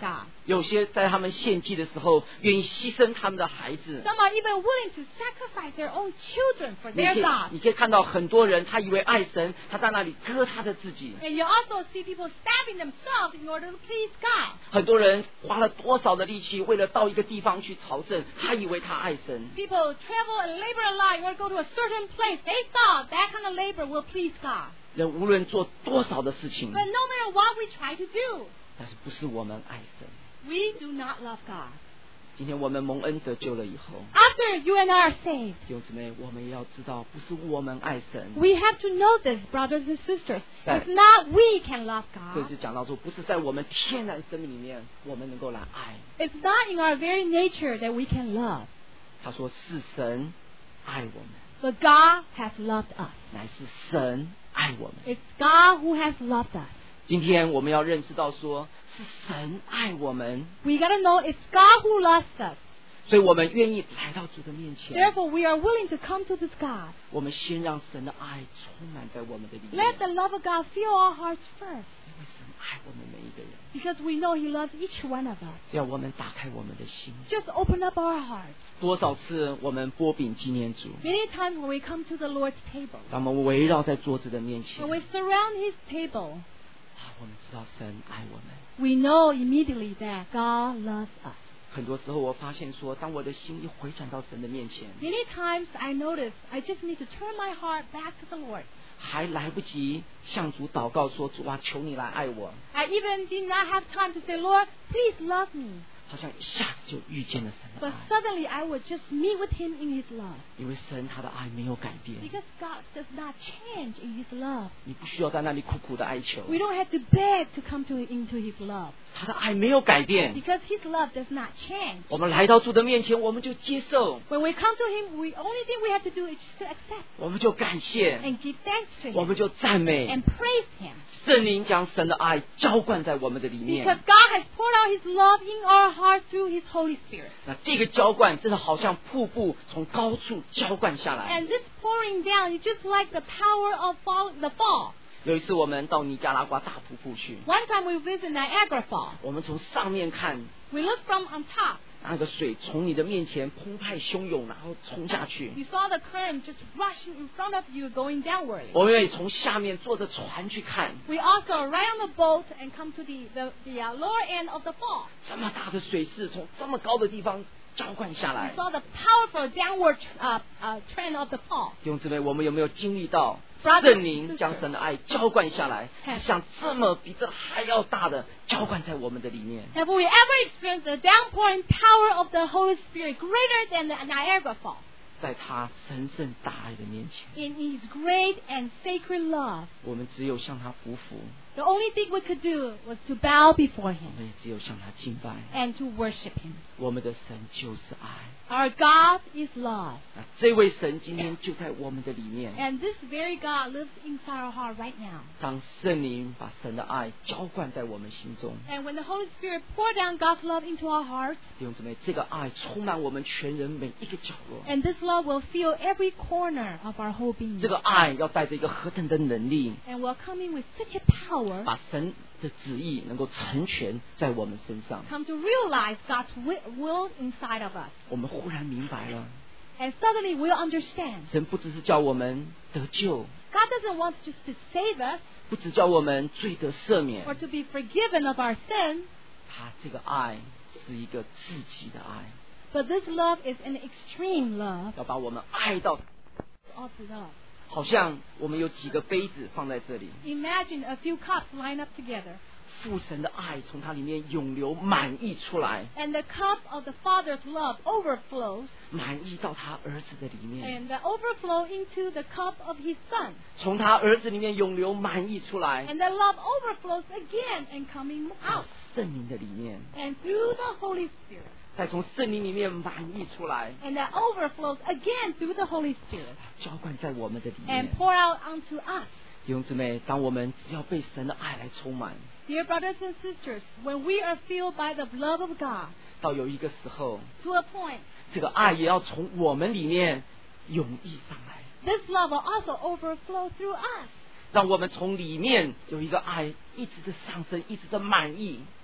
Speaker 3: 有些在他们献祭的时候，愿意牺牲他们的孩子。
Speaker 2: Some are even willing to sacrifice their own children for
Speaker 3: 你
Speaker 2: their
Speaker 3: 可以
Speaker 2: God.
Speaker 3: 你可以看到很多人，他以为爱神，他在那里割他的自己。
Speaker 2: And you also see people stabbing themselves in order to please God.
Speaker 3: 很多人花了多少的力气，为了到一个地方去朝圣，他以为他爱神。
Speaker 2: People travel and labor a lot in order to go to a certain place. They thought that kind of labor will please God.
Speaker 3: 人无论做多少的事情，
Speaker 2: But no matter what we try to do,
Speaker 3: 但是不是我们爱神。
Speaker 2: we do not love God.
Speaker 3: 今天我们蒙恩得救了以后，
Speaker 2: After you and I are saved,
Speaker 3: 弟兄姊妹，我们也要知道，不是我们爱神。
Speaker 2: we have to know this, brothers and sisters.
Speaker 3: Right.
Speaker 2: It's not we can love
Speaker 3: 这
Speaker 2: God.
Speaker 3: 是讲到说，不是在我们天然生命里面，我们能够来爱。
Speaker 2: It's not in our very nature that we can love.
Speaker 3: 他说是神爱我们，
Speaker 2: But God has loved us.
Speaker 3: 乃是神爱我们。
Speaker 2: It's God who has loved us.
Speaker 3: 今天我们要认识到说，是神爱我们，
Speaker 2: We gotta know it's God who loves us.
Speaker 3: 所以我们愿意来到主的面前。
Speaker 2: Therefore, we are willing to come to this God.
Speaker 3: 我们先让神的爱充满在我们的里面，
Speaker 2: Let the love of God fill our hearts first.
Speaker 3: 因为神爱我们每一个人。
Speaker 2: Because we know He loves each one of us.
Speaker 3: 只要我们打开我们的心，
Speaker 2: Just open up our hearts.
Speaker 3: 多少次我们拨饼纪念主，
Speaker 2: Many times when we come to the Lord's table,
Speaker 3: 让我们围绕在桌子的面前，
Speaker 2: when we surround His table,
Speaker 3: 啊，我们知道神爱我们。
Speaker 2: we know immediately that God loves us.
Speaker 3: 很多时候我发现说，当我的心一回转到神的面前，
Speaker 2: Many times I notice I just need to turn my heart back to the Lord.
Speaker 3: 还来不及向主祷告说，主啊，求你来爱我，
Speaker 2: I even did not have time to say, Lord, please love me.
Speaker 3: 好像一下子就遇见了神的
Speaker 2: But
Speaker 3: 爱，
Speaker 2: suddenly I would just meet with Him in His love.
Speaker 3: 因为神他的爱没有改变，
Speaker 2: Because God does not change in His love.
Speaker 3: 你不需要在那里苦苦的哀求，
Speaker 2: We don't have to beg to come to into His love.
Speaker 3: 他的爱没有改变。
Speaker 2: Because His love does not change.
Speaker 3: 我们来到主的面前，我们就接受，
Speaker 2: When we come to Him, we only thing we have to do is to accept
Speaker 3: 我们就感谢，
Speaker 2: and give thanks to
Speaker 3: 我
Speaker 2: Him
Speaker 3: 们就赞美。
Speaker 2: and praise Him.
Speaker 3: 圣灵将神的爱浇灌在我们的里
Speaker 2: Because
Speaker 3: 面，
Speaker 2: God has poured out His love in our hearts through His Holy Spirit.
Speaker 3: 那这个浇灌真的好像瀑布从高处浇灌下来。
Speaker 2: And this pouring down is just like the power of fall, the fall.
Speaker 3: 有一次我们到尼加拉瓜大瀑布去，
Speaker 2: One time we visited Niagara Falls.
Speaker 3: 我们从上面看，
Speaker 2: We looked from on top.
Speaker 3: 那个水从你的面前澎湃汹涌，然后冲下去。
Speaker 2: You saw the current just rushing in front of you going downward.
Speaker 3: 我们也从下面坐着船去看，
Speaker 2: We also ride on the boat and come to the, the, the uh, lower end of the fall.
Speaker 3: 这么大的水势从这么高的地方浇灌下
Speaker 2: We
Speaker 3: 来。
Speaker 2: saw the powerful downward uh, uh, trend of the fall.
Speaker 3: 弟兄姊妹，我们有没有经历到
Speaker 2: Brothers
Speaker 3: 圣灵将神的爱浇灌下来，
Speaker 2: Yes.
Speaker 3: 是像这么比这还要大的浇灌在我们的里面？
Speaker 2: Have we ever experienced the downpouring power of the Holy Spirit greater than the Niagara Falls?
Speaker 3: 在他神圣大爱的面前，
Speaker 2: In His great and sacred love,
Speaker 3: 我们只有向他匍匐，
Speaker 2: the only thing we could do was to bow before
Speaker 3: 我
Speaker 2: Him
Speaker 3: 们也只有向他敬拜。
Speaker 2: and to worship Him.
Speaker 3: 我们的神就是爱。
Speaker 2: Our God is love.
Speaker 3: 那这位神今天就在我们的里面。
Speaker 2: And this very God lives inside our heart right now.
Speaker 3: 当圣灵把神的爱浇灌在我们心中，
Speaker 2: And when the Holy Spirit poured down God's love into our hearts,
Speaker 3: 弟兄姊妹，这个爱充满我们全人每一个角落。
Speaker 2: and this love will fill every corner of our whole being.
Speaker 3: 这个爱要带着一个何等的能力，
Speaker 2: And will come in with such a power,
Speaker 3: 把神的旨意能够成全在我们身上。
Speaker 2: come to realize God's wi- will inside of us.
Speaker 3: 我们忽然明白了，
Speaker 2: And suddenly we'll understand.
Speaker 3: 神不只是叫我们得救，
Speaker 2: God doesn't want just to save us
Speaker 3: 不只叫我们罪得赦免，
Speaker 2: or to be forgiven of our sin,
Speaker 3: 他这个爱是一个自己的爱，
Speaker 2: but this love is an extreme love
Speaker 3: 要把我们爱到，
Speaker 2: of love.
Speaker 3: 好像我们有几个杯子放在这里，
Speaker 2: Imagine a few cups lined up together,
Speaker 3: 父神的爱从它里面涌流满溢出来，
Speaker 2: and the cup of the Father's love overflows,
Speaker 3: 满溢到他儿子的里面，
Speaker 2: and the overflow into the cup of His Son.
Speaker 3: 从他儿子里面涌流满溢出来，
Speaker 2: And the love overflows again and coming
Speaker 3: 到
Speaker 2: out.
Speaker 3: 圣灵的里面，
Speaker 2: And through the Holy Spirit.
Speaker 3: 再从圣灵里面满溢出来，
Speaker 2: And that overflows again through the Holy Spirit.
Speaker 3: 浇灌在我们的里
Speaker 2: And
Speaker 3: 面。
Speaker 2: pour out unto us.
Speaker 3: 弟兄姊妹，当我们只要被神的爱来充满，
Speaker 2: Dear brothers and sisters, when we are filled by the love of God,
Speaker 3: 到有一个时候，
Speaker 2: to a point,
Speaker 3: 这个爱也要从我们里面涌溢上来，
Speaker 2: this love will also overflow through us.
Speaker 3: 让我们从里面有一个爱一直的上升，一直的满溢。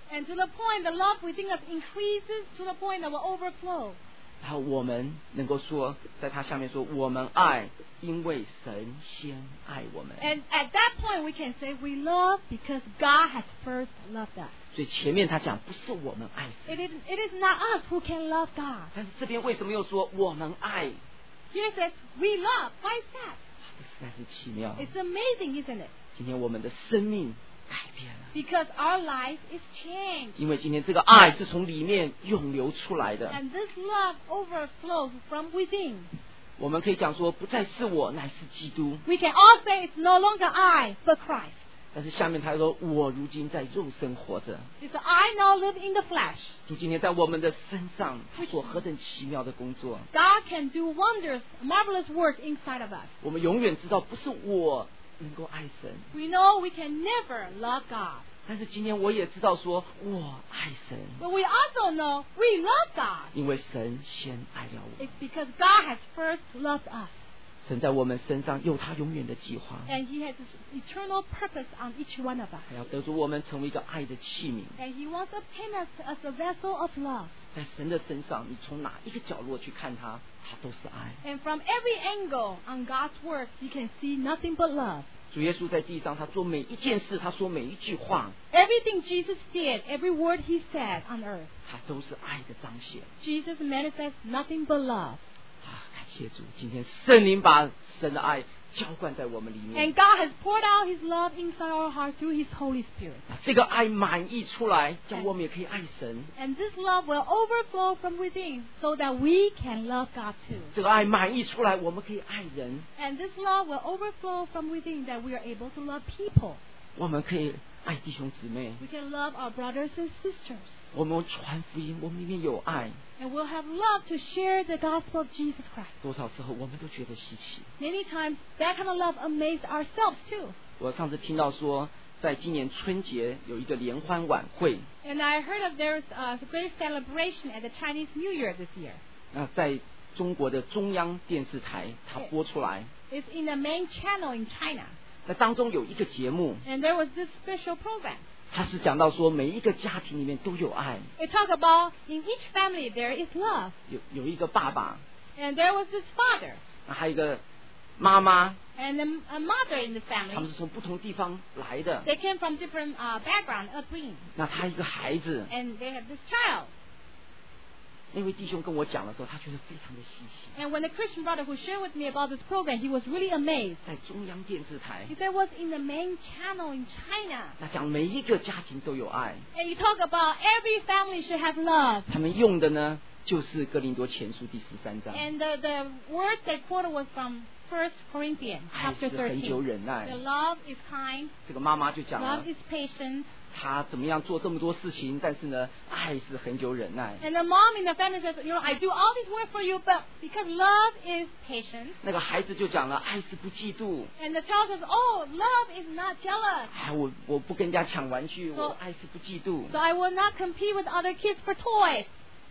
Speaker 2: And to the point, the love within us increases to the point that will overflow.
Speaker 3: 然后我们能够说，在他下面说，我们爱，因为神先爱我们。
Speaker 2: And at that point, we can say we love because God has first loved us.
Speaker 3: 所以前面他讲不是我们爱神
Speaker 2: It is, it is not us who can love God.
Speaker 3: 但是这边为什么又说我们爱？
Speaker 2: Here it says we love. Why is that?
Speaker 3: 这实在是奇妙。
Speaker 2: It's amazing, isn't it?
Speaker 3: 今天我们的生命改变了，
Speaker 2: Because our life is changed.
Speaker 3: 因为今天这个爱是从里面涌流出来的。
Speaker 2: And this love overflows from within.
Speaker 3: 我们可以讲说，不再是我，乃是基督。
Speaker 2: We can all say it's no longer I, but Christ.
Speaker 3: 但是下面他说，我如今在肉身活着。
Speaker 2: It's I now live in the flesh.
Speaker 3: 主今天在我们的身上，他做何等奇妙的工作。
Speaker 2: God can do wonders, marvelous works inside of us.
Speaker 3: 我们永远知道，不是我能够爱神，
Speaker 2: We know we can never love God.
Speaker 3: 但是今天我也知道说，我爱神，
Speaker 2: But we also know we love God.
Speaker 3: 因为神先爱了我。
Speaker 2: It's because God has first loved us.
Speaker 3: 神在我们身上有他永远的计划，
Speaker 2: And He has this eternal purpose on each one of us.
Speaker 3: 他要得出我们成为一个爱的器皿。
Speaker 2: And He wants to obtain us as a vessel of love.
Speaker 3: 在神的身上，你从哪一个角落去看他，他都是爱。
Speaker 2: And from every angle on God's works, you can see nothing but love.
Speaker 3: 主耶稣在地上，他做每一件事，他说每一句话，
Speaker 2: Everything Jesus did, every word He said on earth,
Speaker 3: 他都是爱的彰显。
Speaker 2: Jesus manifests nothing but love.
Speaker 3: 啊，感谢主，今天圣灵把神的爱浇灌在我们里面
Speaker 2: And，God has poured out His love inside our hearts through His Holy Spirit.
Speaker 3: 这个爱满溢出来，叫我们也可以爱神。
Speaker 2: And this love will overflow from within so that we can love God too.
Speaker 3: 这个爱满溢出来，我们可以爱人，
Speaker 2: And this love will overflow from within that we are able to love people.
Speaker 3: 我们可以爱弟兄姊妹，
Speaker 2: We can love our brothers and sisters.
Speaker 3: 我们传福音，我们里面有爱。
Speaker 2: And we'll have love to share the gospel of Jesus Christ.
Speaker 3: 多少时候我们都觉得稀奇。
Speaker 2: Many times that kind of love amazed ourselves too.
Speaker 3: 我上次听到说，在今年春节有一个联欢晚会，
Speaker 2: And I heard of there's a great celebration at the Chinese New Year this year.
Speaker 3: 那在中国的中央电视台，它播出来，
Speaker 2: It's in the main channel in China.
Speaker 3: 那当中有一个节目，
Speaker 2: And there was this special program.
Speaker 3: 它是讲到说每一个家庭里面都有爱，
Speaker 2: It talked about in each family there is love.
Speaker 3: 有有一个爸爸，
Speaker 2: And there was this father
Speaker 3: 那还有一个妈妈，
Speaker 2: and a, a mother in the
Speaker 3: 他们
Speaker 2: family.
Speaker 3: 是从不同地方来的。
Speaker 2: They came from different uh, background, upbringing.
Speaker 3: 那他一个孩子，
Speaker 2: And they have this child.
Speaker 3: 那位弟兄跟我讲的时候，他觉得非常的稀奇。
Speaker 2: And when the Christian brother who shared with me about this program, he was really amazed.
Speaker 3: 在中央电视台，
Speaker 2: He said it was in the main channel in China.
Speaker 3: 那讲每一个家庭都有爱，
Speaker 2: And you talk about every family should have love.
Speaker 3: 他们用的呢就是哥林多前书第十三章，
Speaker 2: And the, the word that quoted was from First Corinthians
Speaker 3: 爱
Speaker 2: chapter
Speaker 3: 是恒久
Speaker 2: thirteen.
Speaker 3: 忍耐
Speaker 2: The。love is kind,
Speaker 3: 这个妈妈就讲了
Speaker 2: love，is patient.
Speaker 3: 她怎么样做这么多事情，但是呢，爱是恒久忍耐。
Speaker 2: And the mom in the family says, you know, I do all this work for you, but because love is patient.
Speaker 3: 那个孩子就讲了，爱是不嫉妒。
Speaker 2: And the child says, oh, love is not jealous.
Speaker 3: 哎，我我不跟人家抢玩具，
Speaker 2: So-
Speaker 3: 我的爱是不嫉妒。
Speaker 2: So I will not compete with other kids for toys.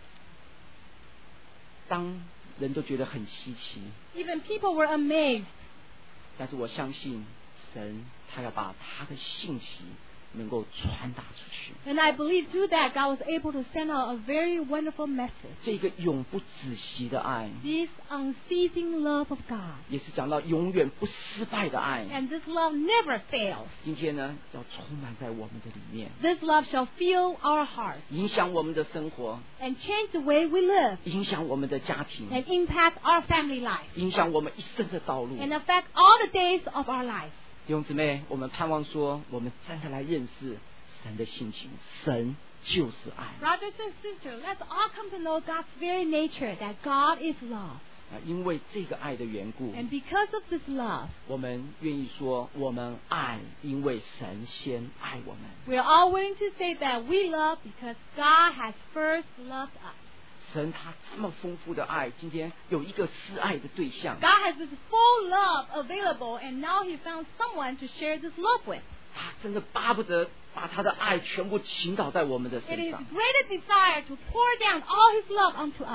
Speaker 3: 当人都觉得很稀奇，
Speaker 2: Even people were amazed.
Speaker 3: 但是我相信神，他要把他的信息能够传达出去。
Speaker 2: And I believe through that, God was able to send out a very wonderful message.
Speaker 3: 这个永不止息的爱，
Speaker 2: This unceasing love of God.
Speaker 3: 也是讲到永远不失败的爱。
Speaker 2: And this love never fails.
Speaker 3: 今天呢，要充满在我们的里面，
Speaker 2: This love shall fill our hearts
Speaker 3: 影响我们的生活，
Speaker 2: and change the way we live
Speaker 3: 影响我们的家庭，
Speaker 2: and impact our family life
Speaker 3: 影响我们一生的道路。
Speaker 2: and affect all the days of our life.
Speaker 3: 弟兄姊妹，我们盼望说，我们真的来认识神的性情，神就是爱。
Speaker 2: Brothers and sisters, let's all come to know God's very nature, that God is love.
Speaker 3: 啊，因为这个爱的缘故，
Speaker 2: And because of this love,
Speaker 3: 我们愿意说，我们爱，因为神先爱我们。
Speaker 2: we are all willing to say that we love because God has first loved us.
Speaker 3: 神他这么丰富的爱，今天有一个施爱的对象，
Speaker 2: God has this full love available, and now He found someone to share this love with.
Speaker 3: 他真的巴不得把他的爱全部倾倒在我们的
Speaker 2: It
Speaker 3: 身
Speaker 2: is
Speaker 3: 上。
Speaker 2: greatest desire to pour down all His love onto us.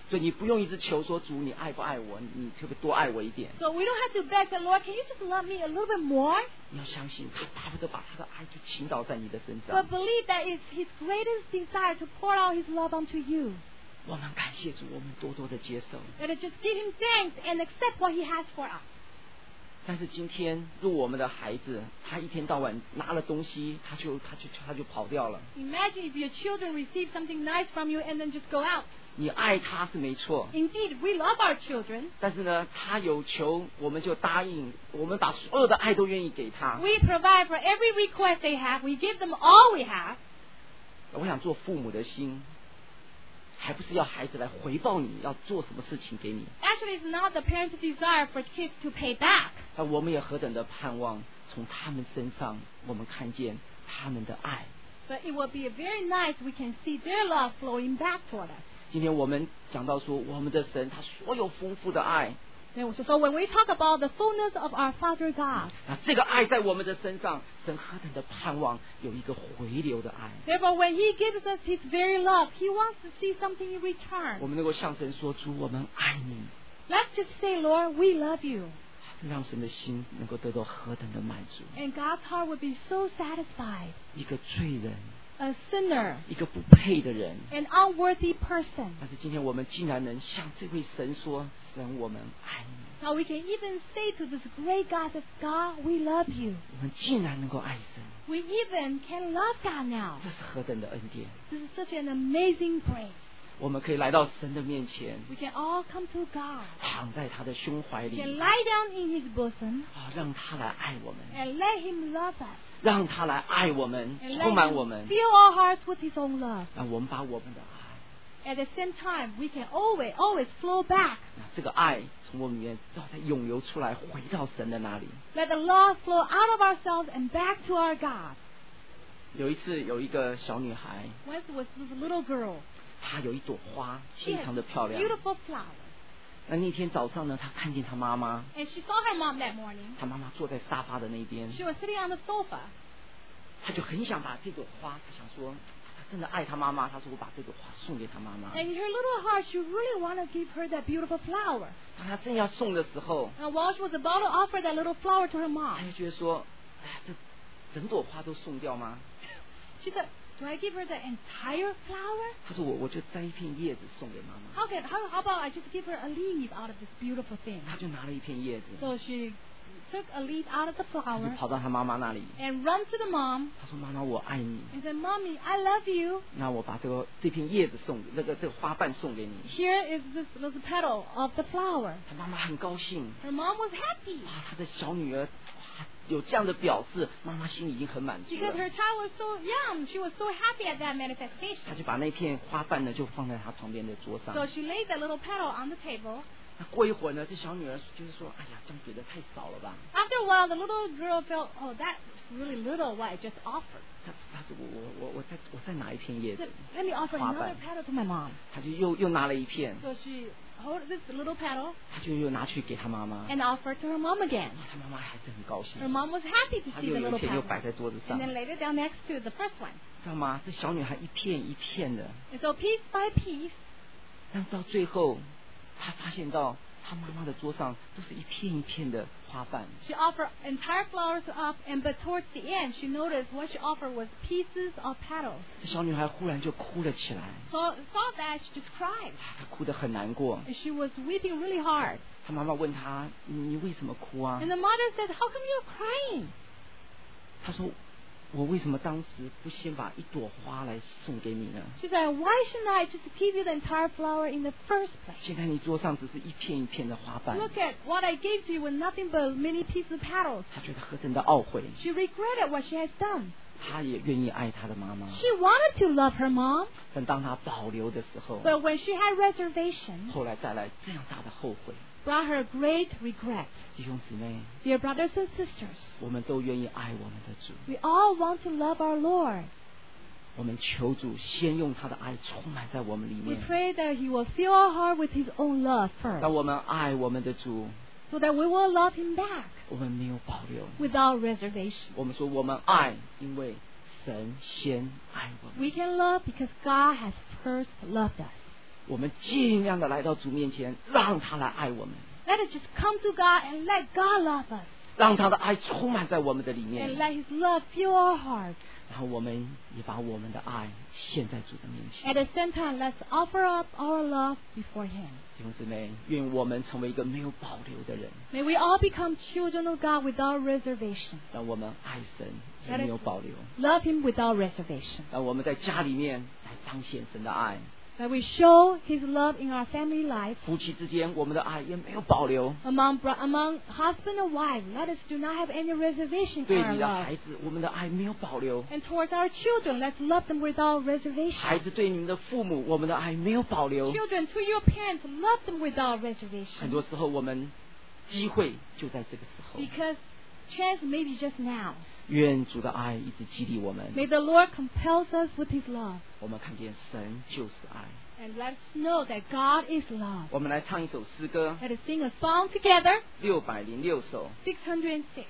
Speaker 3: 所以你不用一直求说主你爱不爱我，你可不可以多爱我一点。
Speaker 2: So we don't have to beg the Lord, can you just love me a little bit more?
Speaker 3: 你要相信他巴不得把他的爱就倾倒在你的身
Speaker 2: But
Speaker 3: 上。
Speaker 2: believe that it's His greatest desire to pour out His love onto you.
Speaker 3: 我们感谢主，我们多多的接受。
Speaker 2: Let us just give Him thanks and accept what He has for us.
Speaker 3: 但是今天，如果我们的孩子他一天到晚拿了东西，他就他就他就跑掉了。
Speaker 2: Imagine if your children receive something nice from you and then just go out.
Speaker 3: 你爱他是没错，
Speaker 2: Indeed, we love our children.
Speaker 3: 但是呢，他有求，我们就答应，我们把所有的爱都愿意给他。
Speaker 2: We provide for every request they have. We give them all we have.
Speaker 3: 我想做父母的心，还不是要孩子来回报你要做什么事情给你。
Speaker 2: Actually, it's not the parents' desire for kids to pay back.
Speaker 3: 但我们也何等的盼望，从他们身上我们看见他们的爱。
Speaker 2: But it will be very nice we can see their love flowing back toward us.
Speaker 3: 今天我们讲到说，我们的神他所有丰富的爱，
Speaker 2: So when we talk about the fullness of our Father God,
Speaker 3: 啊，这个爱在我们的身上，神何等的盼望有一个回流的爱。
Speaker 2: therefore when He gives us His very love, He wants to see something in
Speaker 3: 我
Speaker 2: return.
Speaker 3: 们能够向神说：“主，我们爱你。
Speaker 2: Let's just say, Lord, we love you. ”
Speaker 3: 这让神的心能够得到何等的满足。
Speaker 2: And God's heart would be so satisfied.
Speaker 3: 一个罪人，
Speaker 2: A sinner,
Speaker 3: 一个不配的人，
Speaker 2: an unworthy person.
Speaker 3: 但是今天我们竟然能向这位神说：“神，我们爱你。
Speaker 2: Now we can even say to this great God that God, we love you. ”
Speaker 3: 我们竟然能够爱神，
Speaker 2: We even can love God now.
Speaker 3: 这是何等的恩典！
Speaker 2: This is such an amazing grace.
Speaker 3: 我们可以来到神的面前，
Speaker 2: We can all come to God.
Speaker 3: 躺在他的胸怀
Speaker 2: We
Speaker 3: 里，
Speaker 2: can lie down in His bosom
Speaker 3: 啊，让他来爱我们，
Speaker 2: and let Him love us.
Speaker 3: 让他来爱我们，
Speaker 2: And
Speaker 3: 充
Speaker 2: let
Speaker 3: 满我
Speaker 2: Him
Speaker 3: 们，
Speaker 2: fill our hearts with His own love.
Speaker 3: 让我们把我们的爱，
Speaker 2: At the same time, we can always, always flow back.
Speaker 3: 那这个爱从我们里面要再涌流出来，回到神的那里。
Speaker 2: Let the love flow out of ourselves and back to our God.
Speaker 3: 有一次，有一个小女孩，
Speaker 2: Once was this little girl.
Speaker 3: 她有一朵花，
Speaker 2: She
Speaker 3: 非
Speaker 2: had
Speaker 3: 常的漂亮。
Speaker 2: beautiful flowers.
Speaker 3: 那那天早上呢，她看见她妈妈，
Speaker 2: And she saw her mom that morning.
Speaker 3: 她妈妈坐在沙发的那边，
Speaker 2: She was sitting on the sofa.
Speaker 3: 她就很想把这朵花，她想说，她真的爱她妈妈，她说我把这朵花送给她妈妈。
Speaker 2: And in her little heart, she really wanted to give her that beautiful flower.
Speaker 3: 当她正要送的时候，
Speaker 2: And while she was about to offer that little flower to her
Speaker 3: 她
Speaker 2: mom,
Speaker 3: 就觉得说，哎呀，这整朵花都送掉吗？
Speaker 2: she said, do I give her the entire flower?
Speaker 3: 她说我我就摘一片叶子送给妈妈。
Speaker 2: How can, how, how about I just give her a leaf out of this beautiful thing?
Speaker 3: 她就拿了一片叶子，
Speaker 2: So she took a leaf out of the
Speaker 3: 她就
Speaker 2: flower
Speaker 3: 跑到她妈妈那里，
Speaker 2: and run to the mom
Speaker 3: 她说妈妈我爱你，
Speaker 2: and said, Mommy, I love you.
Speaker 3: 那我把这个这片叶子送那个这个花瓣送给你。
Speaker 2: Here is this little petal of the flower.
Speaker 3: 她妈妈很高兴，
Speaker 2: Her mom was happy
Speaker 3: 哇，她的小女儿哇有这样的表示，妈妈心里已经很满足
Speaker 2: because
Speaker 3: 了。
Speaker 2: her child was so young. She was so happy at that
Speaker 3: 她
Speaker 2: manifestation.
Speaker 3: 就把那片花瓣呢就放在她旁边的桌上。
Speaker 2: So she laid that little petal on the table.
Speaker 3: 那过一会儿呢，这小女儿就是说，哎呀，这样给的太少了吧？
Speaker 2: After a while, the little girl felt, oh, that's really little what I just offered.
Speaker 3: 她她说我我我我再我再拿一片叶
Speaker 2: She
Speaker 3: 子
Speaker 2: said,，let me offer
Speaker 3: 花
Speaker 2: another
Speaker 3: 瓣，
Speaker 2: petal to my mom.
Speaker 3: 她就又又拿了一片，
Speaker 2: So she hold this little petal
Speaker 3: 她就又拿去给她妈妈。
Speaker 2: and offered to her mom again.
Speaker 3: 她妈妈还是很高兴
Speaker 2: Her，mom was happy to
Speaker 3: 她
Speaker 2: see
Speaker 3: 又
Speaker 2: the
Speaker 3: 有一
Speaker 2: little
Speaker 3: 片又
Speaker 2: petal
Speaker 3: 摆在桌子上，
Speaker 2: and then laid it down next to the first one.
Speaker 3: 知道吗？这小女孩一片一片的，
Speaker 2: And so piece by piece,
Speaker 3: 但到最后，她发现到她妈妈的桌上都是一片一片的花瓣。
Speaker 2: she offered entire flowers up, and but towards the end, she noticed what she offered was pieces of petals.
Speaker 3: 这小女孩忽然就哭了起来，
Speaker 2: So saw that, she just cried.
Speaker 3: 她哭得很难过。
Speaker 2: And she was weeping really hard.
Speaker 3: 她妈妈问她：“你你为什么哭啊
Speaker 2: And the mother said, how come you're crying? ？”
Speaker 3: 她说：“我为什么当时不先把一朵花来送给你呢？
Speaker 2: She said, why shouldn't I just give you the entire flower in the first place?
Speaker 3: 现在你桌上只是一片一片的花瓣。”
Speaker 2: Look at what I gave to you with nothing but many pieces of petals.
Speaker 3: 她觉得何等的懊悔，
Speaker 2: She regretted what she had done.
Speaker 3: 她也愿意爱她的妈妈。
Speaker 2: She wanted to love her mom,
Speaker 3: 但当她保留的时候，
Speaker 2: but when she had reservation,
Speaker 3: 后来带来这样大的后悔。
Speaker 2: brought her great regret.
Speaker 3: 弟兄姊妹，
Speaker 2: Dear brothers and sisters,
Speaker 3: 我们都愿意爱我们的主，
Speaker 2: we all want to love our Lord.
Speaker 3: 我们求主先用他的爱充满在我们里
Speaker 2: We
Speaker 3: 面。
Speaker 2: pray that He will fill our heart with His own love
Speaker 3: 当
Speaker 2: first,
Speaker 3: 我们爱我们的主，
Speaker 2: so that we will love Him back
Speaker 3: 我们没有保留。
Speaker 2: without reservation.
Speaker 3: 我们说我们爱，因为神先爱我们。
Speaker 2: We can love because God has first loved us.
Speaker 3: 我们尽量的来到主面前，让他来爱我们。
Speaker 2: Let us just come to God and let God love us.
Speaker 3: 让他的爱充满在我们的里面。
Speaker 2: And let His love fill our hearts.
Speaker 3: 然后我们也把我们的爱献在主的面前。
Speaker 2: At the same time, let's offer up our love before Him.
Speaker 3: 弟兄姊妹，愿我们成为一个没有保留的人。
Speaker 2: May we all become children of God without reservation.
Speaker 3: 让我们爱神也没有保留。
Speaker 2: Love Him without reservation.
Speaker 3: 让我们在家里面来彰显神的爱。
Speaker 2: That we show His love in our family life.
Speaker 3: 夫妻之间，我们的爱也没有保留。
Speaker 2: Among among husband and wife, let us do not have any reservation in
Speaker 3: 对
Speaker 2: our
Speaker 3: 你的
Speaker 2: love.
Speaker 3: 孩子，我们的爱没有保留。
Speaker 2: And towards our children, let's love them without reservation.
Speaker 3: 孩子对你们的父母，我们的爱没有保留。
Speaker 2: Children to your parents, love them without reservation.
Speaker 3: 很多时候，我们机会就在这个时候。
Speaker 2: Because chance may be just now.
Speaker 3: 愿主的爱一直激励我们。
Speaker 2: May the Lord compel us with His love.
Speaker 3: 我们看见神就是爱。
Speaker 2: And let's know that God is love.
Speaker 3: 我们来唱一首诗歌。
Speaker 2: Let us sing a song together.
Speaker 3: 六百零六首。
Speaker 2: six hundred six.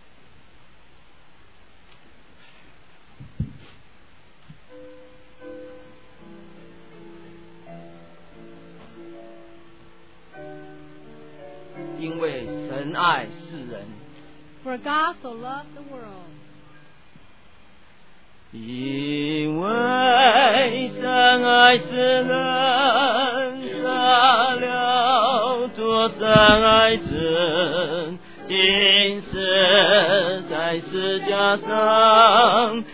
Speaker 3: 因为神爱世人。
Speaker 2: For God so loved the world.
Speaker 3: 因为神爱世人，杀了多少爱子，因此在十架上